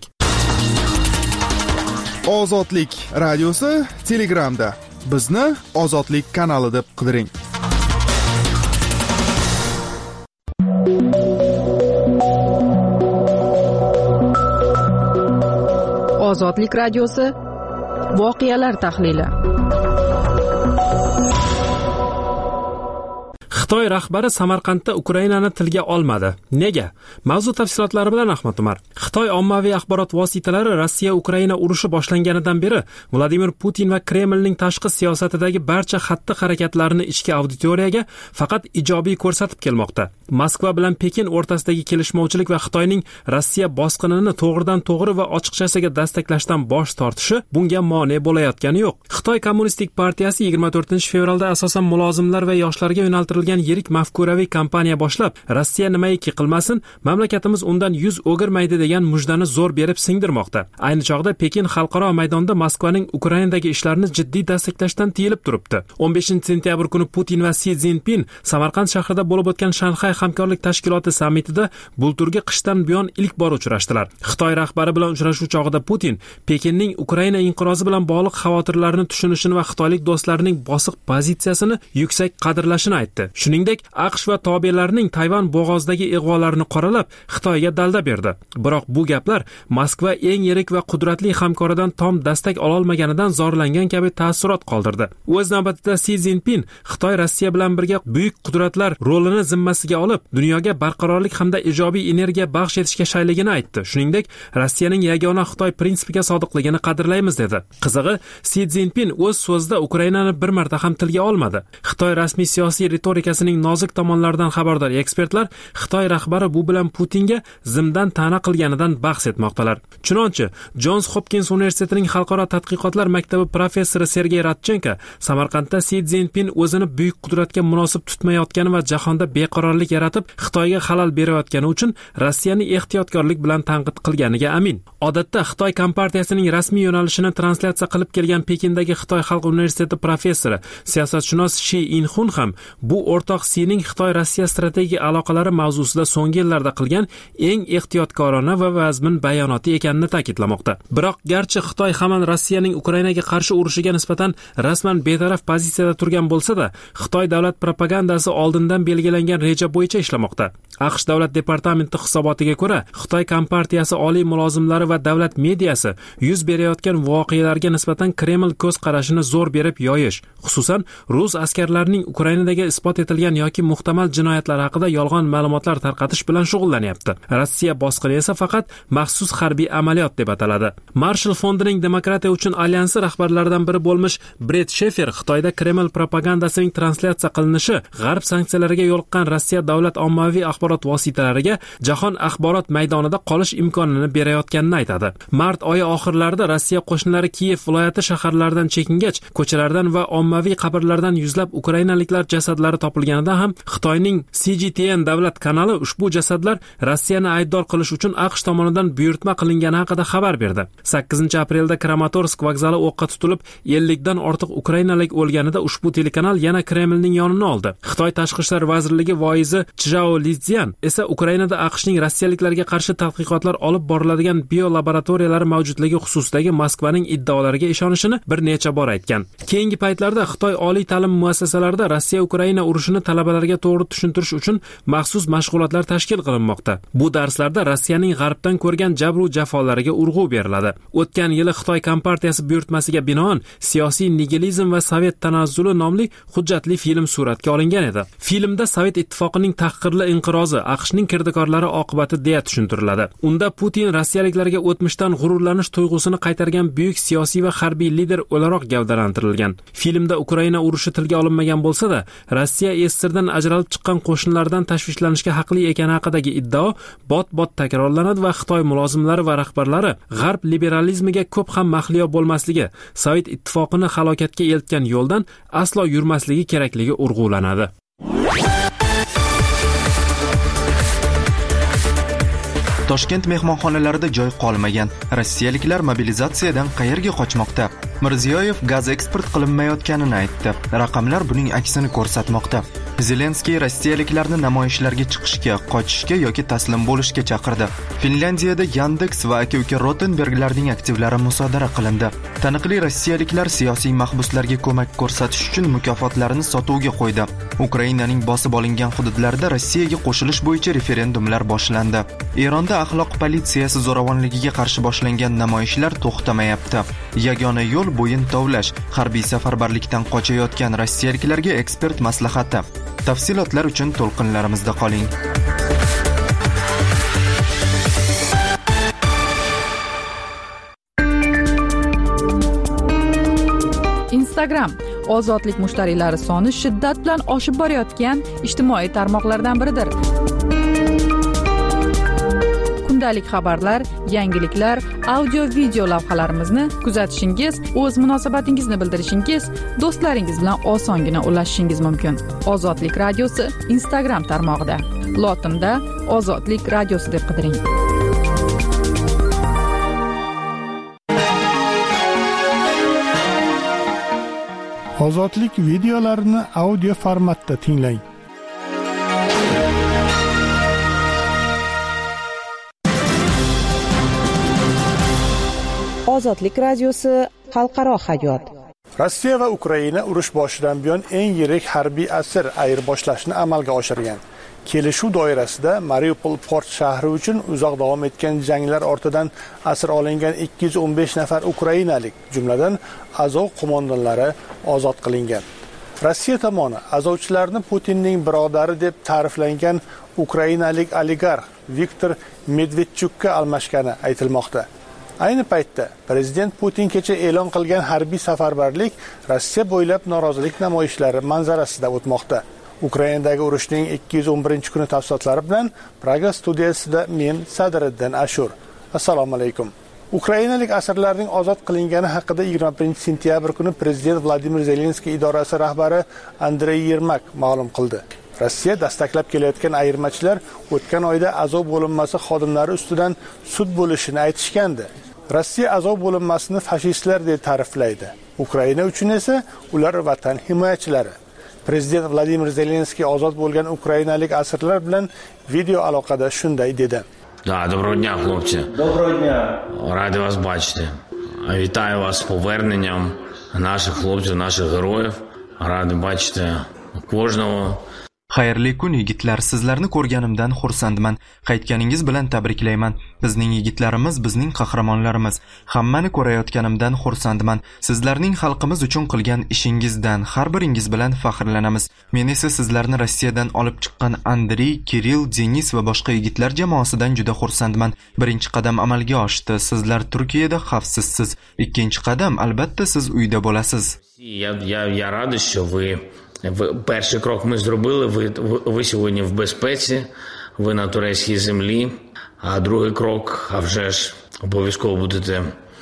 Speaker 2: Ozodlik radiosi Telegramda. Bizni Ozodlik kanali deb qidiring.
Speaker 4: Ozodlik radiosi voqealar tahlili.
Speaker 6: Xitoy rahbari Samarqandda Ukrainani tilga olmadi. Nega? Mavzu tafsilotlari bilan Ahmad Umar. Xitoy ommaviy axborot vositalari Rossiya Ukraina urushi boshlanganidan beri Vladimir Putin va Kremlning tashqi siyosatidagi barcha xatti-harakatlarini ichki auditoriyaga faqat ijobiy ko'rsatib kelmoqda. Moskva bilan Pekin o'rtasidagi kelishmovchilik va Xitoyning Rossiya bosqinini to'g'ridan to'g'ri va ochiqchasiga dastaklashdan bosh tortishi bunga mane bo'layotgani yo'q. Xitoy Kommunistik partiyasi yigirma to'rtinchi fevralda asosan mulozimlar va yoshlarga yo'naltirilgan yirik mafkuraviy kampaniya boshlab, Rossiya nimaiki qilmasin, mamlakatimiz undan yuz o'girmaydi degan mujdani zo'r berib singdirmoqda. Ayni chog'da Pekin xalqaro maydonda Moskvaning Ukrainadagi ishlarini jiddiy dastaklashdan tiyilib turibdi. o'n beshinchi sentyabr kuni Putin va Si Szinpin Samarqand shahrida bo'lib o'tgan Shanxay hamkorlik tashkiloti sammitida bulturgi qishdan buyon ilk bor uchrashdilar. Xitoy rahbari bilan uchrashuv chog'ida Putin Pekinning Ukraina inqirozi bilan bog'liq xavotirlarni tushunishini va xitoylik do'stlarining bosiq pozitsiyasini yuksak qadrlashini aytdi. Shuningdek, AQSh va tobelarining Tayvan bo'g'ozidagi ig'volarini qoralab, Xitoyga dalda berdi. Biroq bu gaplar Moskva eng yirik va qudratli hamkoridan tom dastak ola olmaganidan zorlangan kabi ta'ssurot qoldirdi. O'z navbatida Si Szinpin Xitoy Rossiya bilan birga buyuk qudratlar rolini zimmasiga olib, dunyoga barqarorlik hamda ijobiy energiya baxsh etishga shayligini aytdi. Shuningdek, Rossiyaning yagona Xitoy prinsipiga sodiqligini qadrlaymiz dedi. Qizig'i, Si Szinpin o'z so'zida Ukrainani bir marta ham tilga olmadi. Xitoy rasmiy siyosiy retorikasining nozik tomonlaridan xabardor ekspertlar Xitoy rahbari bu bilan Putinga zimdan ta'na qilganidan bahs etmoqdalar. Chunonchi, Johns Hopkins universitetining xalqaro tadqiqotlar maktabi professori Sergey Radchenko Samarqandda Si Szinpin o'zini buyuk qudratga munosib tutmayotgani va jahonda beqarorlik yaratib, Xitoyga xalal berayotgani uchun Rossiyani ehtiyotkorlik bilan tanqid qilganiga amin. Odatda Xitoy kompartiyasining rasmiy yo'nalishini translyatsiya qilib kelgan Pekindagi Xitoy Xalq universiteti professori, siyosatshunos Shi Inxun ham bu o'rtoq Sining Xitoy-Rossiya strategik aloqalari mavzusida so'nggi yillarda qilgan eng ehtiyotkorona va vazmin bayonoti ekanini ta'kidlamoqda. Biroq garchi Xitoy hamon Rossiyaning Ukrainaga qarshi urushiga nisbatan rasman betaraf pozitsiyada turgan bo'lsa-da, Xitoy davlat propagandasi oldindan belgilangan reja bo'yicha ishlamoqda. AQSh davlat departamenti hisobotiga ko'ra, Xitoy kompartiyasi oliy mulozimlari va davlat mediyasi yuz berayotgan voqealarga nisbatan Kreml ko'z qarashini zo'r berib yoyish, xususan rus askarlarining Ukrainadagi isbot etilgan yoki muhtamal jinoyatlar haqida yolg'on ma'lumotlar tarqatish bilan shug'ullanyapti. Rossiya bosqini esa faqat maxsus harbiy amaliyot deb ataladi. Marshall fondining demokratiya uchun alyansi rahbarlaridan biri bo'lmish Brett Shefer Xitoyda Kreml propagandasining translyatsiya qilinishi, g'arb sanksiyalariga yo'liqqan Rossiya davlat ommaviy axborot axborot vositalariga jahon axborot maydonida qolish imkonini berayotganini aytadi. Mart oyi oxirlarida Rossiya qo'shinlari Kiyev viloyati shaharlaridan chekingach, ko'chalardan va ommaviy qabrlardan yuzlab ukrainaliklar jasadlari topilganida ham Xitoyning C G T N davlat kanali ushbu jasadlar Rossiyani aybdor qilish uchun AQSh tomonidan buyurtma qilingani haqida xabar berdi. sakkizinchi aprelda Kramatorsk vokzali o'qqa tutilib, ellik dan ortiq ukrainalik o'lganida ushbu telekanal yana Kremlning yonini oldi. Xitoy tashqi ishlar vazirligi voizi Chjao Lizian esa Ukrainada AQShning rossiyaliklarga qarshi tadqiqotlar olib boriladigan biolaboratoriyalari mavjudligi xususidagi Moskvaning iddaolariga ishonishini bir necha bor aytgan. Keyingi paytlarda Xitoy oliy ta'lim muassasalarida Rossiya-Ukraina urushini talabalarga to'g'ri tushuntirish uchun maxsus mashg'ulotlar tashkil qilinmoqda. Bu darslarda Rossiyaning g'arbdan ko'rgan jabru jafolariga urg'u beriladi. O'tgan yili Xitoy kompartiyasi buyurtmasiga binoan siyosiy nigilizm va sovet tanazzuli nomli hujjatli film suratga olingan edi. Filmda Sovet ittifoqining tahqirli inqirozi AQShning kirdikorlari oqibati deya tushuntiriladi. Unda Putin rossiyaliklarga o'tmishdan g'ururlanish tuyg'usini qaytargan buyuk siyosiy va harbiy lider o'laroq gavdalantirilgan. Filmda Ukraina urushi tilga olinmagan bo'lsa-da, Rossiya S S R dan ajralib chiqqan qo'shinlardan tashvishlanishga haqli ekani haqidagi iddao bot-bot takrorlanadi va Xitoy mulozimlari va rahbarlari g'arb liberalizmiga ko'p ham mahliyo bo'lmasligi, Sovet ittifoqini halokatga eltgan yo'ldan aslo yurmasligi kerakligi urg'ulanadi.
Speaker 1: Toshkent mehmonxonalarida joy qolmagan. Rossiyaliklar mobilizatsiyadan qayerga qochmoqda? Mirziyoyev gaz eksport qilinmayotganini aytdi. Raqamlar buning aksini ko'rsatmoqda. Zelenskiy rossiyaliklarni namoyishlarga chiqishga, qochishga yoki taslim bo'lishga chaqirdi. Finlyandiyada Yandex va aka-uka Rotenberglarning aktivlari musodara qilindi. Taniqli rossiyaliklar siyosiy mahbuslarga ko'mak ko'rsatish uchun mukofotlarini sotuvga qo'ydi. Ukrainaning bosib olingan hududlarida Rossiyaga qo'shilish bo'yicha referendumlar boshlandi. Eronda axloq politsiyasi zo'ravonligiga qarshi boshlangan namoyishlar to'xtamayapti. Yagona yo'l bo'yin tovlash. Harbiy safarbarlikdan qochayotgan rossiyaliklarga ekspert maslahati. Tafsilotlar uchun to'lqinlarimizda qoling.
Speaker 4: Instagram ozodlik mushtariylari soni shiddat bilan oshib borayotgan ijtimoiy tarmoqlardan biridir. Kundalik xabarlar, yangiliklar, audio-video lavhalarimizni kuzatishingiz, o'z munosabatingizni bildirishingiz, do'stlaringiz bilan osongina ulashishingiz mumkin. Ozodlik radiosi Instagram tarmog'ida. Lotinda Ozodlik radiosi deb qidiring.
Speaker 8: Ozodlik videolarini audio formatda tinglang.
Speaker 5: Ozodlik radiosi xalqaro hayot.
Speaker 8: Rossiya va Ukraina urush boshidan buyon eng yirik harbiy asir ayirboshlashni amalga oshirgan. Kelishuv doirasida Mariupol port shahri uchun uzoq davom etgan janglar ortidan asir olingan ikki yuz o'n besh nafar ukrainalik, jumladan Azov qo'mondonlari ozod qilingan. Rossiya tomoni azovchilarni Putinning birodari deb ta'riflangan ukrainalik oligarx Viktor Medvedchukka almashgani aytilmoqda. Ayni paytda prezident Putin kecha e'lon qilgan harbiy safarbarlik Rossiya bo'ylab norozilik namoyishlari manzarasida o'tmoqda. Ukrainadagi urushning ikki yuz o'n birinchi kuni tafsilotlari bilan Praga studiyasida men Sadriddin Ashur. Assalomu alaykum. Ukrainalik asirlarning ozod qilingani haqida yigirma birinchi sentyabr kuni prezident Vladimir Zelenskiy idorasi rahbari Andrey Yermak ma'lum qildi. Rossiya dastaklab kelayotgan ayirmachilar o'tgan oyda Azov bo'linmasi xodimlari ustidan sud bo'lishini aytishgandi. Rossiya Azov bo'linmasini fashistlar deb ta'riflaydi. Ukraina uchun esa ular vatan himoyachilari. Prezident Vladimir Zelenskiy ozod bo'lgan ukrainalik asirlar bilan video aloqada shunday dedi.
Speaker 12: Да, доброго дня, хлопці.
Speaker 13: Доброго дня.
Speaker 12: Раді вас бачити. Вітаю вас з поверненням наших хлопців, наших героїв. Раді бачити кожного.
Speaker 1: Xayrli kun yigitlar, sizlarni ko'rganimdan xursandman. Qaytganingiz bilan tabriklayman. Bizning yigitlarimiz bizning qahramonlarimiz. Hammani ko'rayotganimdan xursandman. Sizlarning xalqimiz uchun qilgan ishingizdan har biringiz bilan faxrlanamiz. Men esa sizlarni Rossiyadan olib chiqqan Andrey, Kirill, Denis va boshqa yigitlar jamoasidan juda xursandman. Birinchi qadam amalga oshdi. Sizlar Turkiyada xavfsizsiz. Ikkinchi qadam albatta siz uyda bo'lasiz.
Speaker 12: Я я я радий, що ви перший крок ми зробили. Ви ви сьогодні в безпеці. ви на турецькій землі, а другий крок, а вже ж обов'язково будете,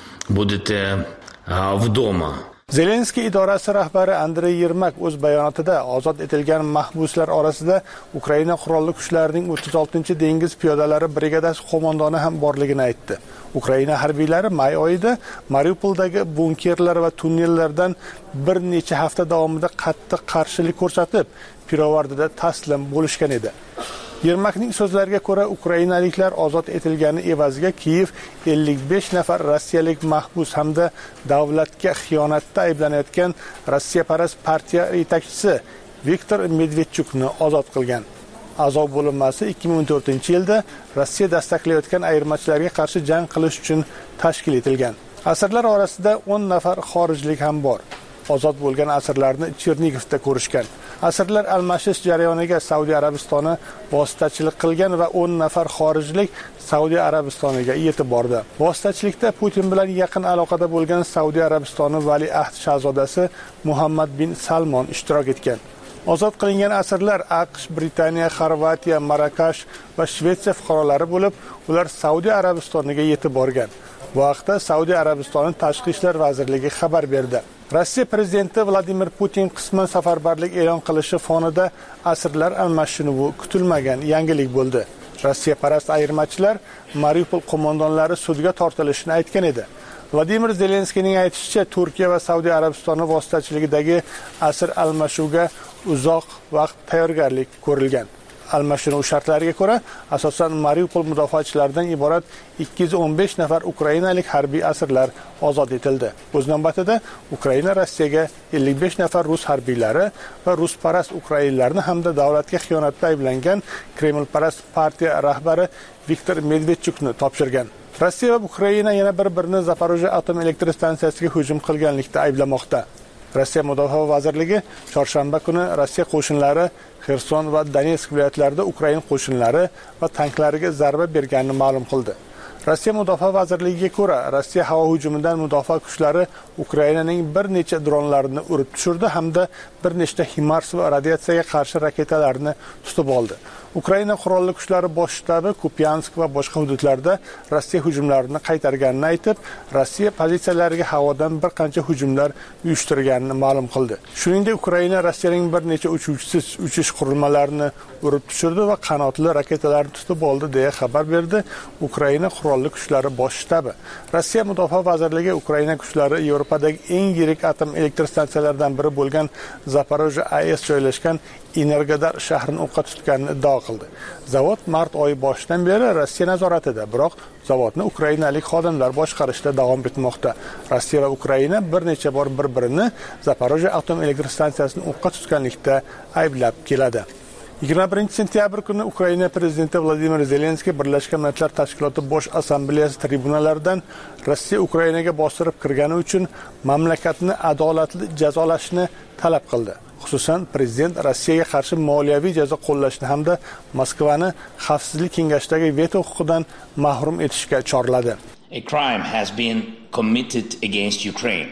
Speaker 12: будете а, вдома.
Speaker 8: Zelenskiy idorasi rahbari Andrey Yermak o'z bayonotida ozod etilgan mahbuslar orasida Ukraina qurolli kuchlarining o'ttiz oltinchi dengiz piyodalari brigadasi qo'mondoni ham borligini aytdi. Ukraina harbiylari may oyida Mariupoldagi bunkerlar va tunnellardan bir necha hafta davomida qattiq qarshilik ko'rsatib, pirovardida taslim bo'lishgan edi. Yermakning so'zlariga ko'ra, ukrainaliklar ozod etilgani evaziga Kiyev ellik besh nafar rossiyalik mahbus hamda davlatga xiyonatda ayblanayotgan Rossiyaparast partiya yetakchisi Viktor Medvedchukni ozod qilgan. Azov bo'linmasi ikki ming o'n to'rtinchi yilda Rossiya dastaklayotgan ayirmachilarga qarshi jang qilish uchun tashkil etilgan. Asirlar orasida o'n nafar xorijlik ham bor. Ozod bo'lgan asirlarni Chernigovda ko'rishgan. Asirlar almashish jarayoniga Saudiya Arabistoni vositachilik qilgan va o'n nafar xorijlik Saudiya Arabistoniga yetib bordi. Vositachilikda Putin bilan yaqin aloqada bo'lgan Saudiya Arabistoni valiahd shahzodasi Muhammad bin Salmon ishtirok etgan. Ozod qilingan asirlar AQSh, Britaniya, Xorvatiya, Marokash va Shvetsiya fuqarolari bo'lib, ular Saudiya Arabistoniga yetib borgan. Bu haqda Saudiya Arabistoni Tashqi ishlar vazirligi xabar berdi. Rossiya prezidenti Vladimir Putin qisman safarbarlik e'lon qilishi fonida asirlar almashinuvi kutilmagan yangilik bo'ldi. Rossiya parast ayirmachilar Mariupol qo'mondonlari sudga tortilishini aytgan edi. Vladimir Zelenskiyning aytishicha, Turkiya va Saudiya Arabistoni vositachiligidagi asir almashuvga uzoq vaqt tayyorgarlik ko'rilgan. Almashinuv shartlariga ko'ra, asosan Mariupol mudofaachilaridan iborat ikki yuz o'n besh nafar ukrainalik harbiy asirlar ozod etildi. O'z navbatida Ukraina Rossiyaga ellik besh nafar rus harbiylari va rusparast ukrainlarni hamda davlatga xiyonatda ayblangan Kremlparast partiya rahbari Viktor Medvedchukni topshirgan. Rossiya va Ukraina yana bir-birini Zaporojye atom elektr stansiyasiga hujum qilganlikda ayblamoqda. Rossiya Mudofaa vazirligi chorshanba kuni Rossiya qo'shinlari Xerson va Donetsk viloyatlarida Ukraina qo'shinlari va tanklariga zarba berganini ma'lum qildi. Rossiya Mudofaa vazirligiga ko'ra, Rossiya havo hujumidan mudofaa kuchlari Ukrainaning bir necha dronlarini urib tushirdi hamda bir nechta HIMARS va radiatsiyaga qarshi raketalarni tutib oldi. Ukraina qurolli kuchlari bosh shtabi Kupyansk va boshqa hududlarda Rossiya hujumlarini qaytarganini aytib, Rossiya pozitsiyalariga havodan bir qancha hujumlar uyushtirganini ma'lum qildi. Shuningdek, Ukraina Rossiyaning bir necha uchuvchisiz uchish qurilmalarini urib tushirdi va qanotli raketalarni tutib oldi deya xabar berdi Ukraina qurolli kuchlari bosh shtabi. Rossiya Mudofaa vazirligi Ukraina kuchlari Yevropadagi eng yirik atom elektr stansiyalaridan biri bo'lgan Zaporojye A E S joylashgan Energodar shahrini o'qqa tutganini iddao qildi. Zavod mart oyi boshidan beri Rossiya nazoratida, biroq zavodni ukrainalik xodimlar boshqarishda davom etmoqda. Rossiya va Ukraina bir necha bor bir-birini Zaporojye atom elektr stansiyasini o'qqa tutganlikda ayblab keladi. yigirma birinchi sentyabr kuni Ukraina prezidenti Vladimir Zelenskiy Birlashgan Millatlar Tashkiloti Bosh Assambleyasi tribunalaridan Rossiya Ukrainaga bostirib kirgani uchun mamlakatni adolatli jazolashni talab qildi. Xususan, prezident Rossiyaga qarshi moliyaviy jazo qo'llashni hamda Moskvani Xavfsizlik kengashidagi veto huquqidan mahrum etishga chorladi.
Speaker 13: A crime has been committed against Ukraine.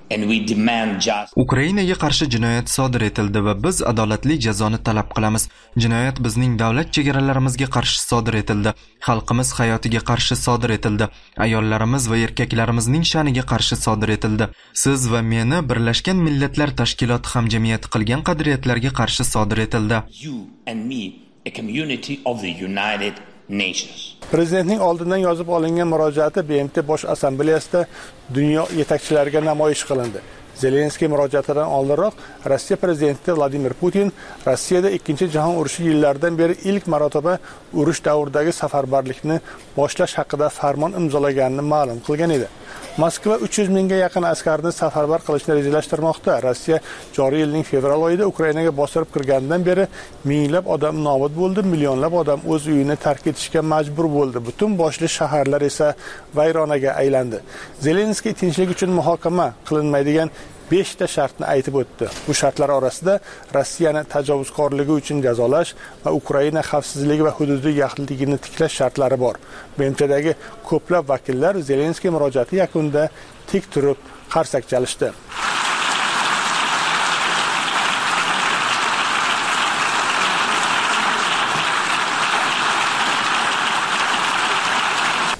Speaker 1: Ukrainaga qarshi jinoyat sodir etildi va biz adolatli jazoni talab qilamiz. Jinoyat bizning davlat chegaralarimizga qarshi sodir etildi. Xalqimiz hayotiga qarshi sodir etildi. Ayollarimiz va erkaklarimizning sha'niga qarshi sodir etildi. Siz va meni Birlashgan Millatlar Tashkiloti hamjamiyati qilgan qadriyatlarga qarshi sodir etildi.
Speaker 13: You and me, a community of the United Nations.
Speaker 8: Prezidentning oldindan yozib olingan murojaati B M T Bosh Assambleyasida dunyo yetakchilariga namoyish qilindi. Zelenskiy murojaatidan oldinroq Rossiya prezidenti Vladimir Putin Rossiyada ikkinchi jahon urushi yillaridan beri ilk marotaba urush davridagi safarbarlikni boshlash haqida farmon imzolaganini ma'lum qilgan edi. Moskva uch yuz mingga yaqin askarni safarbar qilishni rejalashtirmoqda. Rossiya joriy yilning fevral oyida Ukrainaga bostirib kirganidan beri minglab odam nobud bo'ldi, millionlab odam o'z uyini tark etishga majbur bo'ldi. Butun boshli shaharlar esa vayronaga aylandi. Zelenskiy tinchlik uchun muhokama qilinmaydigan besh ta shartni aytib o'tdi. Bu shartlar orasida Rossiyani tajovuzkorligi uchun jazolash va Ukraina xavfsizligi va hududiy yaxlitligini tiklash shartlari bor. B M Tdagi ko'plab vakillar Zelenskiy murojaati yakunida tik turib qarsak chalishdi.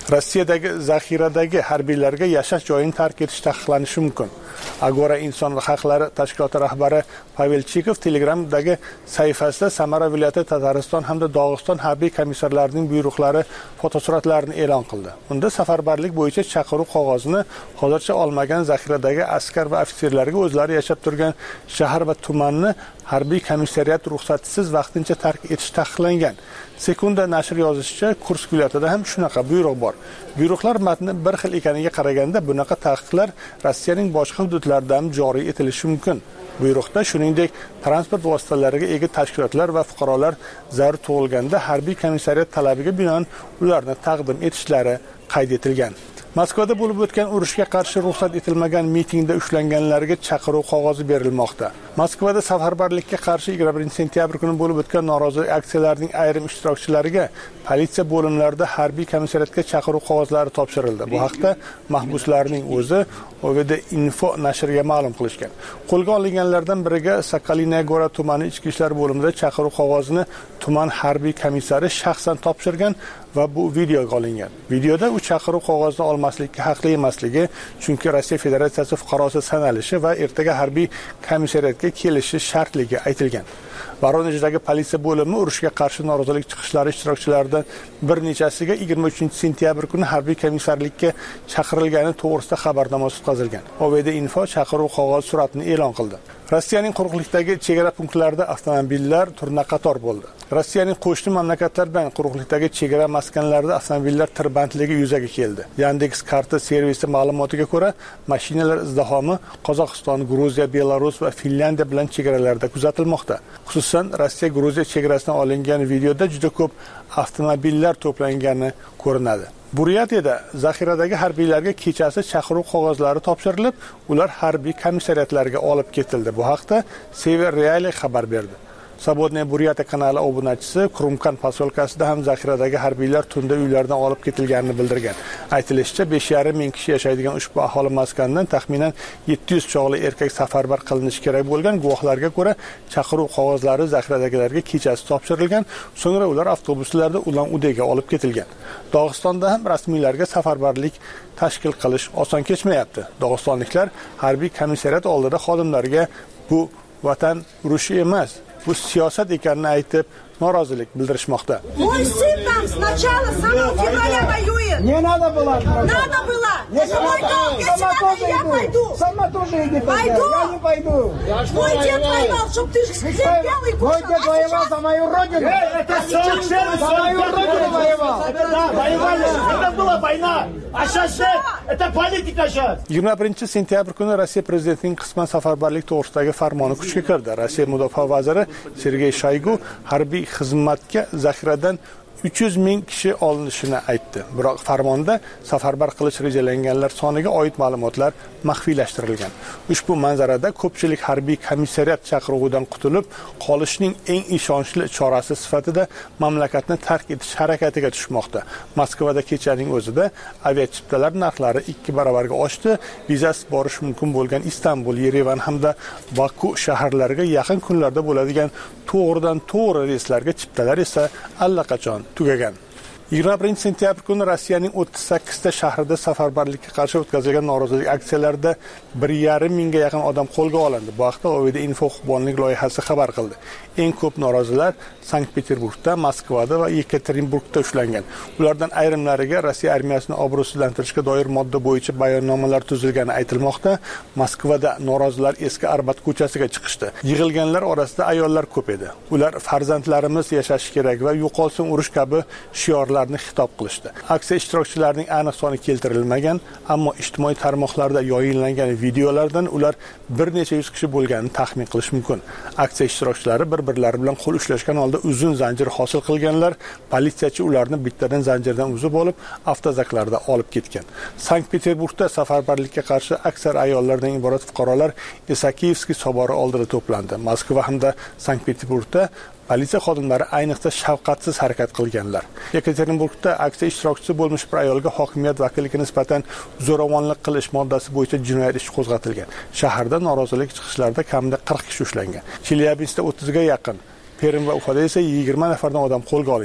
Speaker 8: Rossiyadagi zaxiradagi harbiylarga yashash joyini tark etish taqiqlanishi mumkin. Agora inson haqlari tashkiloti rahbari Pavel Chikov Telegramdagi sahifasida Samara viloyati, Tatariston hamda Dog'iston harbiy komissarlarining buyruqlari fotosuratlarini e'lon qildi. Unda safarbarlik bo'yicha chaqiruv qog'ozini hozircha olmagan zaxiradagi askar va ofitserlarga o'zlari yashab turgan shahar va tumanni harbiy komissariyat ruxsatisiz vaqtincha tark etish taqiqlangan. Sekunda nashr yozishicha, Kursk viloyatida ham shunaqa buyruq bor. Buyruqlar matni bir xil ekaniga qaraganda bunaqa taqiqlar Rossiyaning boshqa hududlarida ham joriy etilishi mumkin. Buyruqda shuningdek transport vositalariga ega tashkilotlar va fuqarolar zarur tug'ilganda harbiy komissariyat talabiga binoan ularni taqdim etishlari qayd etilgan. Moskvada bo'lib o'tgan urushga qarshi ruxsat etilmagan mitingda ushlanganlarga chaqiruv qog'ozi berilmoqda. Moskvada safarbarlikka qarshi yigirma birinchi sentyabr kuni bo'lib o'tgan norozilik aksiyalarining ayrim ishtirokchilariga politsiya bo'limlarida harbiy komissariyatga chaqiruv qog'ozlari topshirildi. Bu haqda mahbuslarning o'zi O V D Info nashriga ma'lum qilishgan. Qo'lga olinganlardan biriga Sokoliniya Gora tumani ichki ishlar bo'limida chaqiruv qog'ozini tuman harbiy komissari shaxsan topshirgan va bu videoga olingan. Videoda u chaqiruv qog'ozini olmaslikka haqli emasligi, chunki Rossiya Federatsiyasi fuqarosi sanalishi va ertaga harbiy komissariyatga kelishi shartligi aytilgan. Voronejdagi politsiya bo'limi urushga qarshi norozilik chiqishlari ishtirokchilaridan bir nechasiga yigirma uchinchi sentyabr kuni harbiy komissarlikka chaqirilgani to'g'risida xabarnoma o'tkazilgan. O V D Info chaqiruv qog'ozi suratini e'lon qildi. Rossiyaning quruqlikdagi chegara punktlarida avtomobillar turna-qator bo'ldi. Rossiyaning qo'shni mamlakatlar bilan quruqlikdagi chegara maskanlarida avtomobillar tirbandligi yuzaga keldi. Yandex karta servisi ma'lumotiga ko'ra, mashinalar izdihomi Qozog'iston, Gruziya, Belarus va Finlandiya bilan chegaralarda kuzatilmoqda. Xususan, Rossiya-Gruziya chegarasidan olingan videoda juda ko'p avtomobillar to'plangani ko'rinadi. Buryatiyada zaxiradagi harbiylarga kechasi chaqiruv qog'ozlari topshirilib, ular harbiy komissariyatlarga olib ketildi. Bu haqda Sever Reali xabar berdi. Sabodniy Buryatiya kanali obunachisi Krumkan posyolkasida ham zaxiradagi harbiylar tunda uylaridan olib ketilganini bildirgan. Aytilishicha, besh yarim ming kishi yashaydigan ushbu aholi maskanidan taxminan yetti yuz chog'li erkak safarbar qilinishi kerak bo'lgan. Guvohlarga ko'ra, chaqiruv qog'ozlari zaxiradagilarga kechasi topshirilgan, so'ngra ular avtobuslarda Ulan-Udega olib ketilgan. Dog'istonda ham rasmiylarga safarbarlik tashkil qilish oson kechmayapti. Dog'istonliklar harbiy komissariyat oldida xodimlarga bu vatan urushi emas, bu siyosat ekanini aytib norozilik bildirishmoqda.
Speaker 14: Мой сын там сначала с самого февраля воюет. Не надо было. Надо было. Это мой долг. Если надо, я пойду. Сама тоже иди. Пойду. Я не пойду. Мой дед воевал, чтоб ты терпел и кушал. Мой дед воевал за мою родину. Это совершенно за мою родину воевал. Да, воевали. Это была война. А сейчас это политика сейчас.
Speaker 8: yigirma birinchi sentyabr kuni Rossiya prezidentining qisman safarbarlik to'g'risidagi farmoni kuchga kirdi. Rossiya mudofaa vaziri Sergey Shoygu harbiy xizmatga zaxiradan uch yuz ming kishi olinishini aytdi. Biroq farmonda safarbar qilish rejalanganlar soniga oid ma'lumotlar maxfiylashtirilgan. Ushbu manzarada ko'pchilik harbiy komissariyat chaqiruvidan qutulib qolishning eng ishonchli chorasi sifatida mamlakatni tark etish harakatiga tushmoqda. Moskvada kechaning o'zida aviachiptalar narxlari ikki baravarga oshdi. Vizasiz borish mumkin bo'lgan Istanbul, Yerevan hamda Baku shaharlariga yaqin kunlarda bo'ladigan to'g'ridan to'g'ri reyslarga chiptalar esa allaqachon tugagan. yigirma birinchi sentyabr kuni Rossiyaning o'ttiz sakkizta shahrida safarbarlikka qarshi o'tkazilgan norozilik aksiyalarida bir yarim mingga yaqin odam qo'lga olindi. Bu haqda O V D Info huquqbonlik loyihasi xabar qildi. Eng ko'p norozilar Sankt-Peterburgda, Moskvada va Yekaterinburgda ushlangan. Ulardan ayrimlariga Rossiya armiyasini obro'sizlantirishga doir modda bo'yicha bayonnomalar tuzilgani aytilmoqda. Moskvada norozilar eski Arbat ko'chasiga chiqishdi. Yig'ilganlar orasida ayollar ko'p edi. Ular farzandlarimiz yashashi kerak va yo'qolsin urush kabi shiorlarni xitob qilishdi. Aksiya ishtirokchilarining aniq soni keltirilmagan, ammo ijtimoiy tarmoqlarda yoyinlangan videolardan ular bir necha yuz kishi bo'lganini taxmin qilish mumkin. Aksiya ishtirokchilari bir-birlari bilan qo'l ushlashgan holda uzun zanjir hosil qilganlar, politsiyachi ularni bittadan zanjirdan uzib olib, avtozaklarda olib ketgan. Sankt-Peterburgda safarbarlikka qarshi aksar ayollardan iborat fuqarolar Isakiyevskiy sobori oldida to'plandi. Moskva hamda Sankt-Peterburgda politsiya xodimlari ayniqsa shafqatsiz harakat qilganlar. Yekaterinburgda aksiya ishtirokchisi bo'lmish bir ayolga hokimiyat vakiliga nisbatan zo'ravonlik qilish moddasi bo'yicha jinoyat ishi qo'zg'atilgan. Shaharda norozilik chiqishlarida kamida qirq kishi ushlangan. Chelyabinskda o'ttizga yaqin, Perm va Ufada esa yigirma nafardan odam qo'lga olingan.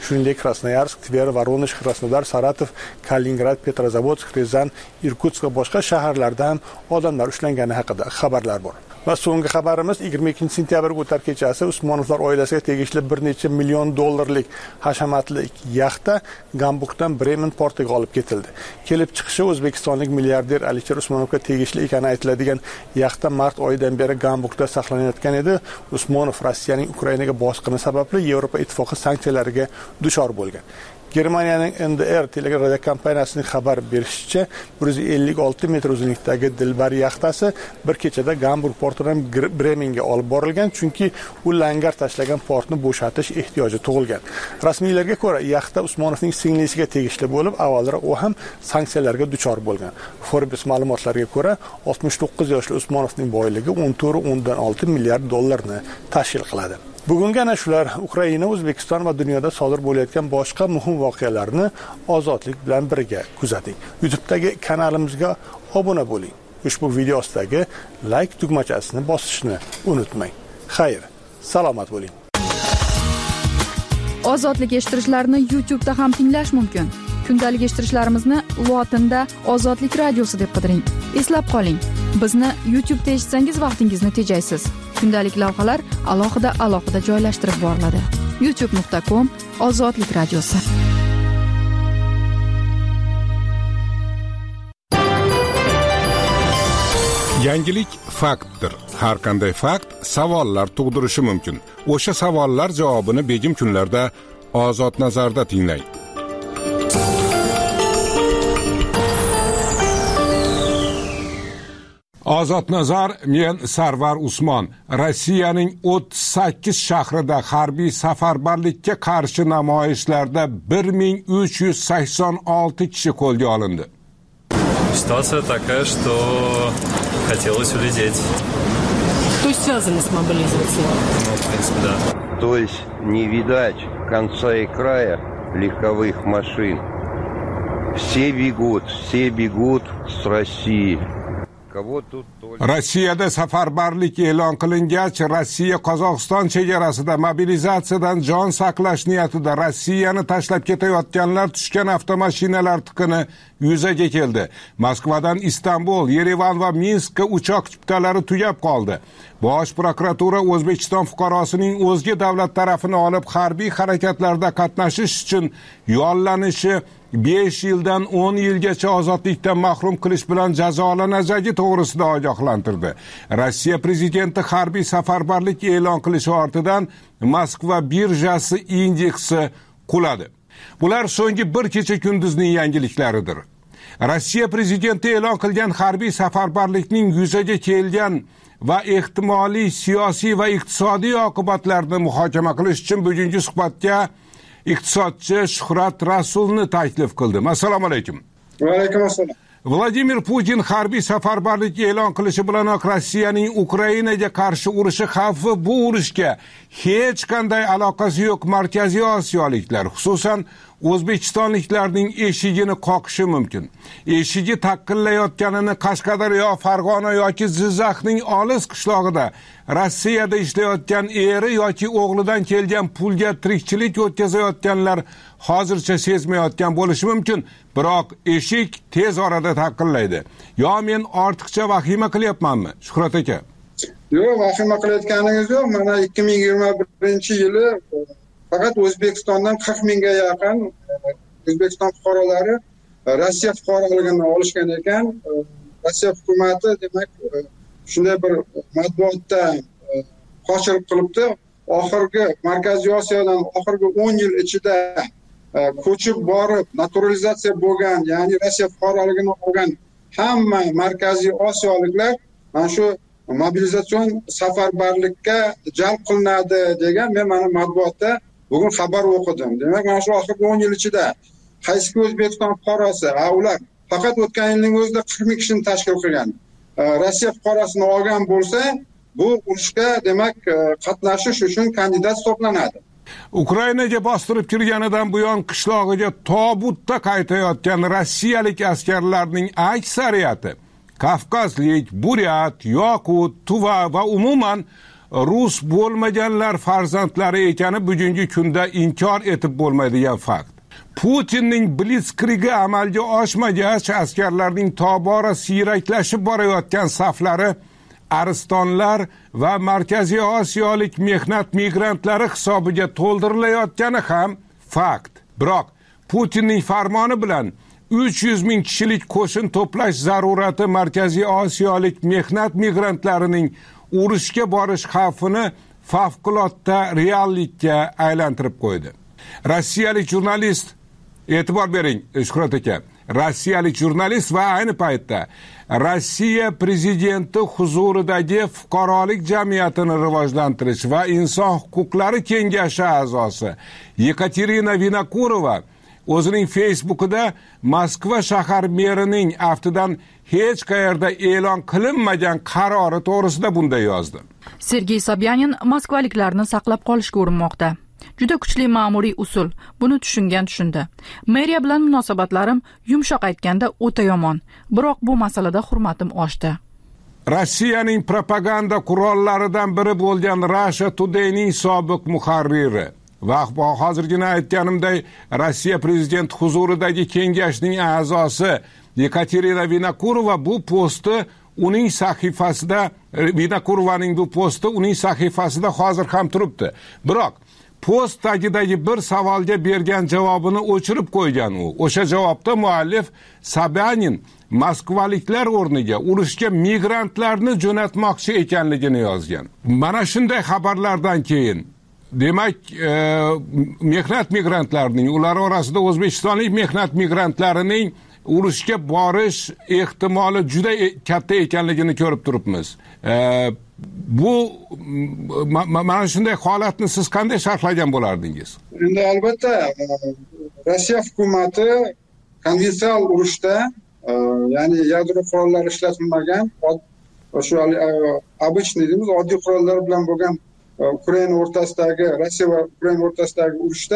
Speaker 8: shuningdek Krasnoyarsk, Tver, Voronezh, Krasnodar, Saratov, Kaliningrad, Petrozavodsk, Ryazan, Irkutsk va boshqa shaharlarda ham odamlar ushlangani haqida xabarlar bor. Va so'nggi xabarimiz yigirma ikkinchi sentyabr o'tar kechasi Usmonovlar oilasiga tegishli bir necha million dollarlik hashamatli yaxta Gamburgdan Bremen portiga olib ketildi. Kelib chiqishi o'zbekistonlik milliarder Alisher Usmonovga tegishli ekani aytiladigan yaxta mart oyidan beri Gamburgda saqlanayotgan edi. Usmonov Rossiyaning Ukrainaga bosqini sababli Yevropa ittifoqi sanksiyalariga duchor bo'lgan. Germaniyaning N D R teleradiokompaniyasining xabar berishicha, bir yuz ellik olti metr uzunlikdagi Dilbar yaxtasi bir kechada Gamburg portidan Bremenga olib borilgan, chunki u langar tashlagan portni bo'shatish ehtiyoji tug'ilgan. Rasmiylarga ko'ra, yaxta Usmonovning singlisiga tegishli bo'lib, avvalroq u ham sanksiyalarga duchor bo'lgan. Forbes ma'lumotlariga ko'ra, oltmish to'qqiz yoshli Usmonovning boyligi o'n to'rt o'ndan olti milliard dollarni tashkil qiladi. Bugungi ana shular Ukraina, O'zbekiston va dunyoda sodir bo'layotgan boshqa muhim voqealarni ozodlik bilan birga kuzating. YouTube'dagi kanalimizga obuna bo'ling. Ushbu video ostidagi like tugmachasini bosishni unutmang. Xayr, salomat bo'ling.
Speaker 4: Ozodlik eshittirishlarni YouTube'da ham tinglash mumkin. Kundalik eshittirishlarimizni lotinda Ozodlik radiosi deb qidiring. Eslab qoling, bizni YouTube'da eshitsangiz vaqtingizni tejaysiz. Kundalik lavhalar alohida alohida joylashtirib boriladi. youtube nuqta com Ozodlik radiosi.
Speaker 7: Yangilik faktdir. Har qanday fakt savollar tug'dirishi mumkin. O'sha savollar javobini begim kunlarda Ozod nazarda tinglang. Ozod nazar, men Sarvar Usmon. Rossiyaning o'ttiz sakkiz shahrida harbiy safarbarlikka qarshi namoyishlarda bir ming uch yuz sakson olti kishi qo'lga olindi.
Speaker 15: Ситуация такая, что хотелось улететь.
Speaker 16: То есть связано с мобилизацией?
Speaker 15: Ну, в принципе, да.
Speaker 17: То есть не видать конца и края легковых машин. Все бегут, все бегут с России.
Speaker 7: Rossiyada safarbarlik e'lon qilingach, Rossiya Qozog'iston chegarasida mobilizatsiyadan jon saqlash niyatida Rossiyani tashlab ketayotganlar tushgan avtomashinalar tiqini yuzaga keldi. Moskvadan Istanbul, Yerevan va Minskka uchoq chiptalari tugab qoldi. Bosh prokuratura O'zbekiston fuqarosining o'zga davlat tarafini olib harbiy harakatlarda qatnashish uchun yollanishi besh yildan o'n yilgacha ozodlikdan mahrum qilish bilan jazolanajagi to'g'risida ogohlantirdi. Rossiya prezidenti harbiy safarbarlik e'lon qilishi ortidan Moskva birjasi indeksi quladi. Bular so'nggi bir kecha kunduzning yangiliklaridir. Rossiya prezidenti e'lon qilgan harbiy safarbarlikning yuzaga kelgan va ehtimoliy siyosiy va iqtisodiy oqibatlarini muhokama qilish uchun bugungi suhbatga iqtisodchi Shuhrat Rasulni taklif qildim. Assalomu alaykum.
Speaker 18: Va alaykum assalom.
Speaker 7: Vladimir Putin harbiy safarbarlik e'lon qilishi bilanoq Rossiyaning Ukrainaga qarshi urushi xavfi bu urushga hech qanday aloqasi yo'q Markaziy Osiyoliklar, xususan O'zbekistonliklarning eshigini qoqishi mumkin. Eshigi taqillayotganini Qashqadaryo, Farg'ona yoki Jizzaxning olis qishlog'ida Rossiyada ishlayotgan eri yoki o'g'lidan kelgan pulga tirikchilik o'tkazayotganlar hozircha sezmayotgan bo'lishi mumkin, biroq eshik tez orada taqillaydi. Yo men ortiqcha vahima qilyapmanmi, Shuhrat aka?
Speaker 18: Yo'q, vahima qilayotganingiz yo'q. Mana ikki ming yigirma birinchi yili faqat O'zbekistondan qirq mingga yaqin O'zbekiston fuqarolari Rossiya fuqaroligini olishgan ekan. Rossiya hukumati demak shunday bir matbuotda qo'shilib qilibdi. Oxirgi Markaziy Osiyodan oxirgi o'n yil ichida ko'chib borib naturalizatsiya bo'lgan, ya'ni Rossiya fuqaroligini olgan hamma Markaziy Osiyoliklar mana shu mobilizatsion safarbarlikka jalb qilinadi degan men mana matbuotda bugun xabar o'qidim. Demak, mana shu oxirgi o'n yil ichida qaysi O'zbekiston fuqarosi, ha ular faqat o'tgan yilning o'zida qirq ming kishini tashkil qilgan. Rossiya fuqarosini olgan bo'lsa, bu urushga demak qatnashish uchun kandidat hisoblanadi.
Speaker 7: Ukrainaga bostirib kirganidan buyon qishlog'iga tobutda qaytayotgan rossiyalik askarlarning aksariyati Kavkazlik, Buryat, Yoqut, Tuva va umuman rus bo'lmaganlar farzandlari ekani bugungi kunda inkor etib bo'lmaydigan fakt. Putinning blitzkrigi amalga oshmagach, askarlarning tobora siyraklashib borayotgan saflari aristonlar va Markaziy Osiyolik mehnat migrantlari hisobiga to'ldirilayotgani ham fakt. Biroq Putinning farmoni bilan uch yuz ming kishilik qo'shin to'plash zarurati Markaziy Osiyolik mehnat migrantlarining urushga borish xavfini favqulodda reallikka aylantirib qo'ydi. Rossiyalik jurnalist, e'tibor bering Shuhrat aka, rossiyalik jurnalist va ayni paytda Rossiya prezidenti huzuridagi fuqarolik jamiyatini rivojlantirish va inson huquqlari kengashi a'zosi Yekaterina Vinokurova o'zining Facebook'ida Moskva shahar merining aftidan hech qayerda e'lon qilinmagan qarori to'g'risida bunday yozdi.
Speaker 4: Sergey Sobyanin moskvaliklarni saqlab qolishga urinmoqda. Juda kuchli ma'muriy usul. Buni tushungan tushundi. Meriya bilan munosabatlarim yumshoq aytganda o'ta yomon. Biroq bu masalada hurmatim oshdi.
Speaker 7: Rossiyaning propaganda qurollaridan biri bo'lgan Russia Today'ning sobiq muharriri va hozirgina aytganimday Rossiya prezidenti huzuridagi kengashning a'zosi Yekaterina Vinokurova bu postni uning sahifasida Vinokurovaning bu posti uning sahifasida hozir ham turibdi. Biroq post tagidagi bir savolga bergan javobini o'chirib qo'ygan u. O'sha javobda muallif Sobyanin moskvaliklar o'rniga urushga migrantlarni jo'natmoqchi ekanligini yozgan. Mana shunday xabarlardan keyin demak, e, mehnat migrantlarining, ular orasida o'zbekistonlik mehnat migrantlarining urushga borish ehtimoli juda katta ekanligini ko'rib turibmiz. E, bu mana shunday holatni siz qanday sharhlagan bo'lardingiz?
Speaker 18: Endi albatta Rossiya hukumati konvensional urushda, ya'ni yadro qurollari ishlatilmagan, shu обычный deymiz, oddiy qurollar bilan bo'lgan Ukraina o'rtasidagi, Rossiya va Ukraina o'rtasidagi urushda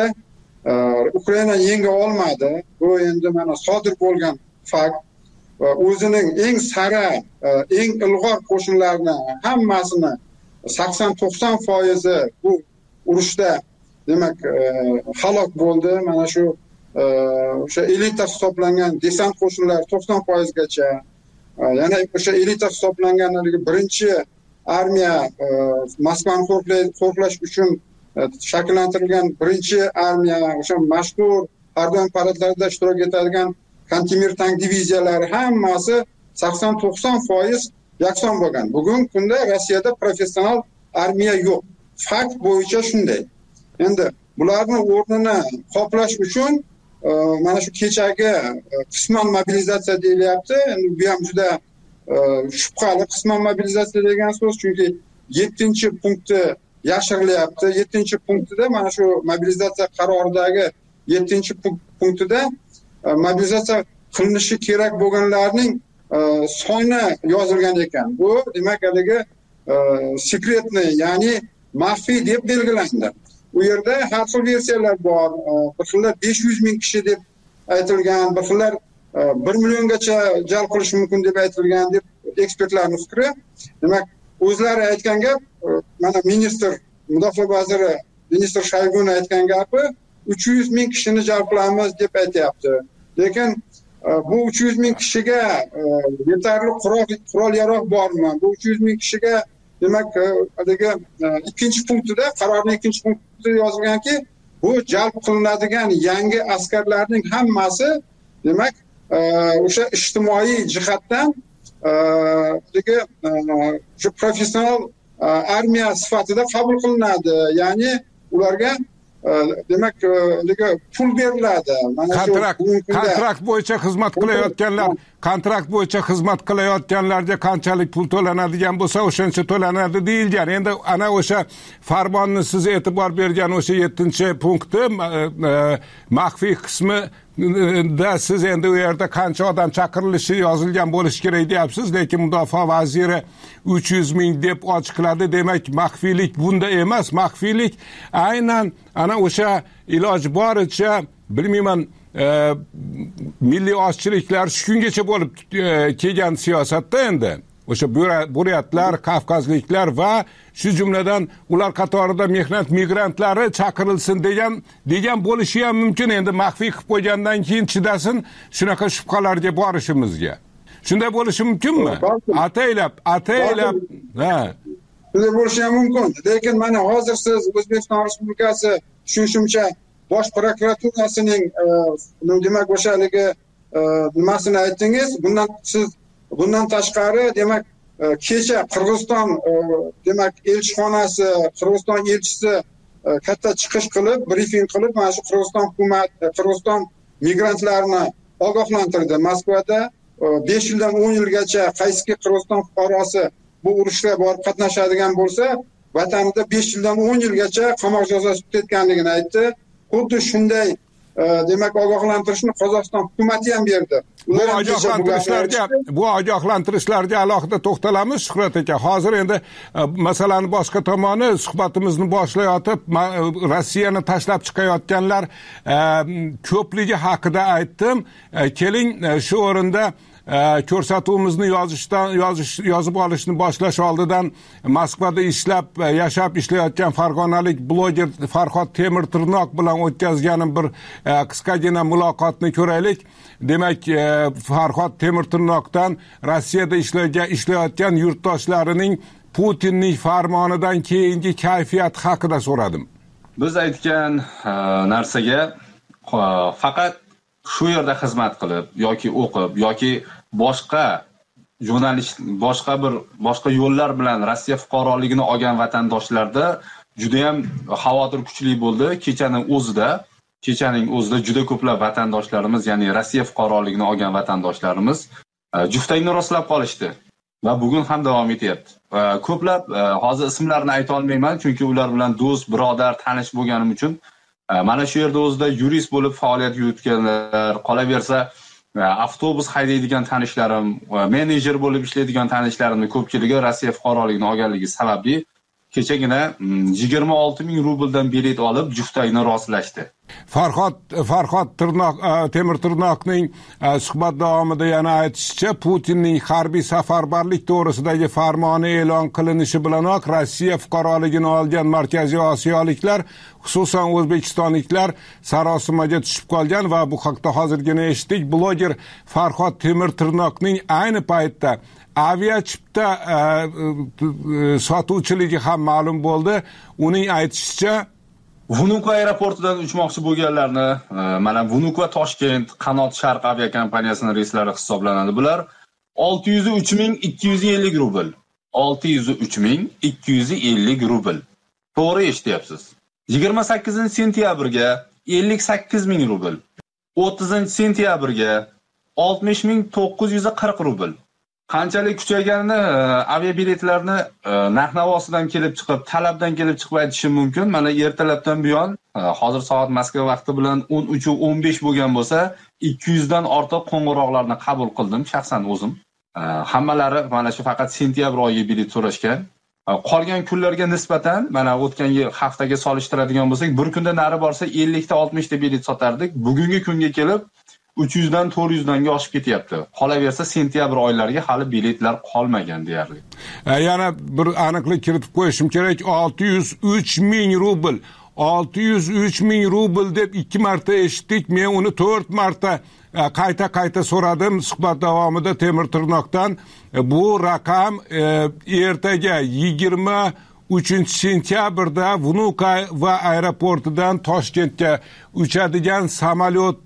Speaker 18: Ukraina yenga olmadi. Bu endi mana sodir bo'lgan fakt. O'zining eng sara, eng ilg'or qo'shinlarini hammasini sakson to'qson foizi bu urushda demak halok bo'ldi. Mana shu o'sha elita hisoblangan desant qo'shinlari to'qson foizgacha, yana o'sha elita hisoblangan birinchi armiya, Moskvani qo'riqlash uchun shakllantirilgan birinchi armiya, o'sha mashhur har doim paradlarda ishtirok etadigan Kantemir tank diviziyalari hammasi sakson to'qson foiz yakson bo'lgan. Bugungi kunda Rossiyada professional armiya yo'q. Fakt bo'yicha shunday. Endi bularning o'rnini qoplash uchun mana shu kechagi qisman mobilizatsiya deyilyapti. Endi bu ham juda shubhali qisman mobilizatsiya degan so'z, chunki yettinchi punkti yashirilyapti. yettinchi punktida mana shu mobilizatsiya qaroridagi yettinchi punktida mobilizatsiya qilinishi kerak bo'lganlarning soni yozilgan ekan. Bu demak haligi sekretni, ya'ni maxfiy deb belgilandi. U yerda har xil versiyalar bor. Bir xillar besh yuz ming kishi deb aytilgan, bir xillar bir milliongacha jalb qilish mumkin deb aytilgan deb ekspertlarning fikri. Demak, o'zlari aytgan gap, mana ministr, mudofaa vaziri ministr Shoyguni aytgan gapi uch yuz ming kishini jalb qilamiz deb aytyapti. Lekin bu uch yuz ming kishiga yetarli qurol yarog' bormi? Bu uch yuz ming kishiga demak haligi ikkinchi punktida, qarorning ikkinchi punktida yozilganki, bu jalb qilinadigan yangi askarlarning hammasi demak o'sha ijtimoiy jihatdan haligi shu professional armiya sifatida qabul qilinadi. Ya'ni ularga demak pul beriladi.
Speaker 7: Kontrakt kontrakt bo'yicha xizmat qilayotganlar, kontrakt bo'yicha xizmat qilayotganlarga qanchalik pul to'lanadigan bo'lsa, o'shancha to'lanadi deyilgan. Endi ana o'sha farmonni siz e'tibor bergan o'sha yettinchi punkti maxfiy qismi da siz endi u yerda qancha odam chaqirilishi yozilgan bo'lishi kerak deyapsiz, lekin mudofaa vaziri uch yuz ming deb ochiqladi. Demak, maxfiylik bunda emas. Maxfiylik aynan ana o'sha iloji boricha, bilmayman, milliy ozchiliklar shu kungacha bo'lib kelgan siyosatda endi o'sha buryatlar, kavkazliklar va shu jumladan ular qatorida mehnat migrantlari chaqirilsin degan degan bo'lishi ham mumkin. Endi maxfiy qilib qo'ygandan keyin chidasin shunaqa shubhalarga borishimizga. Shunday bo'lishi mumkinmi? Ataylab, ataylab, ha.
Speaker 18: Shunday bo'lishi ham mumkin. Lekin mana hozir siz O'zbekiston Respublikasi shuncha Bosh prokuraturasining demak o'shaligi nimasini aytdingiz. Bundan siz bundan tashqari demak kecha Qirg'iziston demak elchixonasi, Qirg'iziston elchisi katta chiqish qilib, brifing qilib, mana shu Qirg'iziston hukumati, Qirg'iziston migrantlarni ogohlantirdi. Moskvada besh yildan o'n yilgacha qaysiki Qirg'iziston fuqarosi bu urushga borib qatnashadigan bo'lsa, vatanida besh yildan o'n yilgacha qamoq jazosi o'tayotganligini aytdi. Xuddi shunday demak ogohlantirishni Qozog'iston hukumati ham berdi.
Speaker 7: Bu ogohlantirishlarga bu ogohlantirishlarga alohida to'xtalamiz Shuhrat aka. Hozir endi masalani boshqa tomoni suhbatimizni boshlayotib Rossiyani tashlab chiqayotganlar ko'pligi haqida aytdim. Keling shu o'rinda ko'rsatuvimizni yozishdan yozish yozib olishni boshlash oldidan Moskvada ishlab yashab ishlayotgan farg'onalik bloger Farhod Temirtirnoq bilan o'tkazganim bir qisqagina muloqotni ko'raylik. Demak, Farhod Temirtirnoqdan Rossiyada ishlayotgan yurtdoshlarining Putinning farmonidan keyingi kayfiyat haqida so'radim.
Speaker 19: Biz aytgan narsaga faqat shu yerda xizmat qilib yoki o'qib yoki boshqa yo'nalish boshqa bir boshqa yo'llar bilan Rossiya fuqaroligini olgan vatandoshlarda juda ham xavotir kuchli bo'ldi. Kechaning o'zida kechaning o'zida juda ko'plab vatandoshlarimiz, ya'ni Rossiya fuqaroligini olgan vatandoshlarimiz juftayni rostlab qolishdi va bugun ham davom etyapti. Ko'plab hozir ismlarini ayta olmayman, chunki ular bilan do'st, birodar, tanish bo'lganim uchun mana shu yerda o'zida yurist bo'lib faoliyat yuritganlar, qolaversa avtobus haydaydigan tanishlarim, menejer bo'lib ishlaydigan tanishlarimning ko'pchiligi Rossiya fuqaroligini olganligi sababli kechagina yigirma olti ming rubldan bilet olib juftayni rostlashdi.
Speaker 7: Farhod Farhod Tirnoq Temirtirnoqning suhbat davomida yana aytishicha, Putinning harbiy safarbarlik to'g'risidagi farmoni e'lon qilinishi bilanoq Rossiya fuqaroligini olgan Markaziy Osiyoliklar, xususan o'zbekistonliklar sarosimaga tushib qolgan va bu haqda hozirgina eshitdik. Bloger Farhod Temirtirnoqning ayni paytda aviachipta sotuvchiligi ham ma'lum bo'ldi. Uning aytishicha,
Speaker 19: Vnukovo aeroportidan uchmoqchi bo'lganlarni mana Vnukovo Toshkent Qanot Sharq aviakompaniyasining reyslari hisoblanadi. Bular olti yuz uch ming ikki yuz ellik rubl. olti yuz uch ming ikki yuz ellik rubl. To'g'ri eshityapsiz. yigirma sakkizinchi sentyabrga ellik sakkiz ming rubl. o'ttizinchi sentyabrga oltmish ming to'qqiz yuz qirq rubl. Qanchalik kuchayganini aviabiletlarni narx-navosidan kelib chiqib, talabdan kelib chiqib aytishim mumkin. Mana ertalabdan buyon, hozir soat Moskva vaqti bilan o'n uch o'n besh bo'lgan bo'lsa, ikki yuz dan ortiq qo'ng'iroqlarni qabul qildim shaxsan o'zim. Hammalari mana shu faqat sentyabr oyi bilet so'rashgan. Qolgan kunlarga nisbatan mana o'tgan yil haftaga solishtiradigan bo'lsak, bir kunda nari borsa ellik ta oltmish ta bilet sotardik. Bugungi kunga kelib uch yuz dan to'rt yuz danga oshib ketyapti. Qolaversa sentyabr oylariga hali biletlar qolmagan deyarli.
Speaker 7: Yana bir aniqlik kiritib qo'yishim kerak. olti yuz uch ming rubl. olti yuz uch ming rubl deb ikki marta eshitdik. Men uni to'rt marta qayta-qayta so'radim suhbat davomida Temirtirnoqdan. Bu raqam ertaga yigirma uchinchi sentyabrda Vnukovo aeroportidan Toshkentga uchadigan samolyot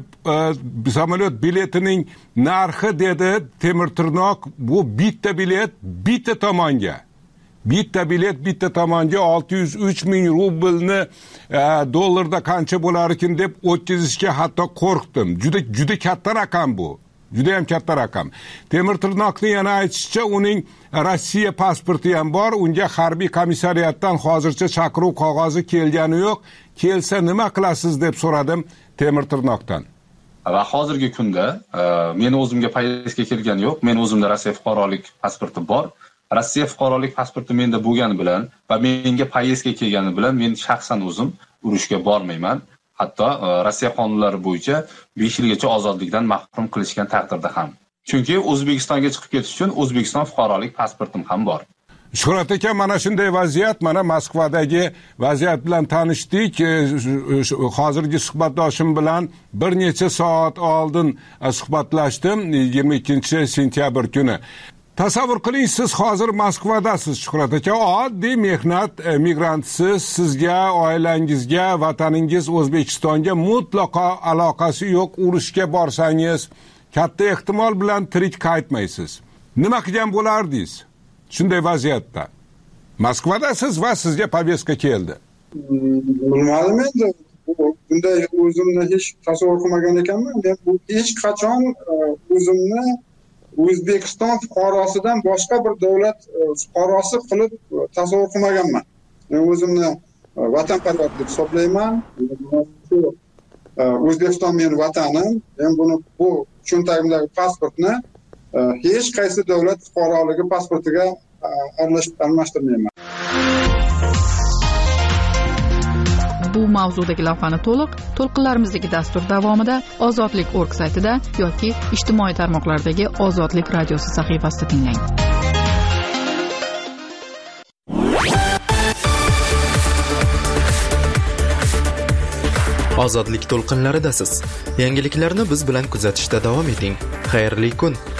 Speaker 7: samolyot biletining narxi dedi Temirtirnoq. Bu bitta bilet bitta tomonga. Bitta bilet bitta tomonga olti yuz uch ming rublni dollarda qancha bo'lar ekan deb o'tkazishga hatto qo'rqdim. Juda juda katta raqam bu. Juda ham katta raqam. Temirtirnoqning yana aytishicha, uning Rossiya pasporti ham bor. Unga harbiy komissariyatdan hozircha chaqiruv qog'ozi kelgani yo'q. Kelsa nima qilasiz deb so'radim Temirtirnoqdan.
Speaker 19: Va hozirgi kunda meni o'zimga poyezdga kelgani yo'q. Men o'zimda Rossiya fuqarolik pasporti bor. Rossiya fuqarolik pasporti menda bo'lgani bilan va menga poyezdga kelgani bilan men shaxsan o'zim urushga bormayman. Hatto Rossiya qonunlari bo'yicha besh yilgacha ozodlikdan mahrum qilishgan taqdirda ham. Chunki O'zbekistonga chiqib ketish uchun O'zbekiston fuqarolik pasportim ham bor.
Speaker 7: Shuhrat aka, mana shunday vaziyat, mana Moskvadagi vaziyat bilan tanishdik. Hozirgi suhbatdoshim bilan bir necha soat oldin suhbatlashdim, yigirma ikkinchi sentyabr kuni. Tasavvur qiling, siz hozir Moskvadasiz, Shuhrat aka, oddiy mehnat migrantisiz, sizga, oilangizga, vataningiz O'zbekistonga mutlaqo aloqasi yo'q. Urushga borsangiz, katta ehtimol bilan tirik qaytmaysiz. Nima qilgan bo'lardingiz shunday vaziyatda? Moskvadasiz va sizga poveska keldi.
Speaker 18: Bilmadim endi. Bunday o'zimni hech tasavvur qilmagan ekanman. Men bu hech qachon o'zimni O'zbekiston fuqarosidan boshqa bir davlat fuqarosi qilib tasavvur qilmaganman. Men o'zimni vatanparvar deb hisoblayman. O'zbekiston mening vatanim. Men buni bu cho'ntagimdagi pasportni hech qaysi davlat fuqaroligi pasportiga almashtirmayman.
Speaker 4: Bu mavzudagi lavhani to'liq to'lqinlarimizdagi dastur davomida ozodlik nokta org saytida yoki ijtimoiy tarmoqlardagi Ozodlik radiosi sahifasida tinglang.
Speaker 1: Ozodlik to'lqinlaridasiz. Yangiliklarni biz bilan kuzatishda davom eting. Xayrli kun.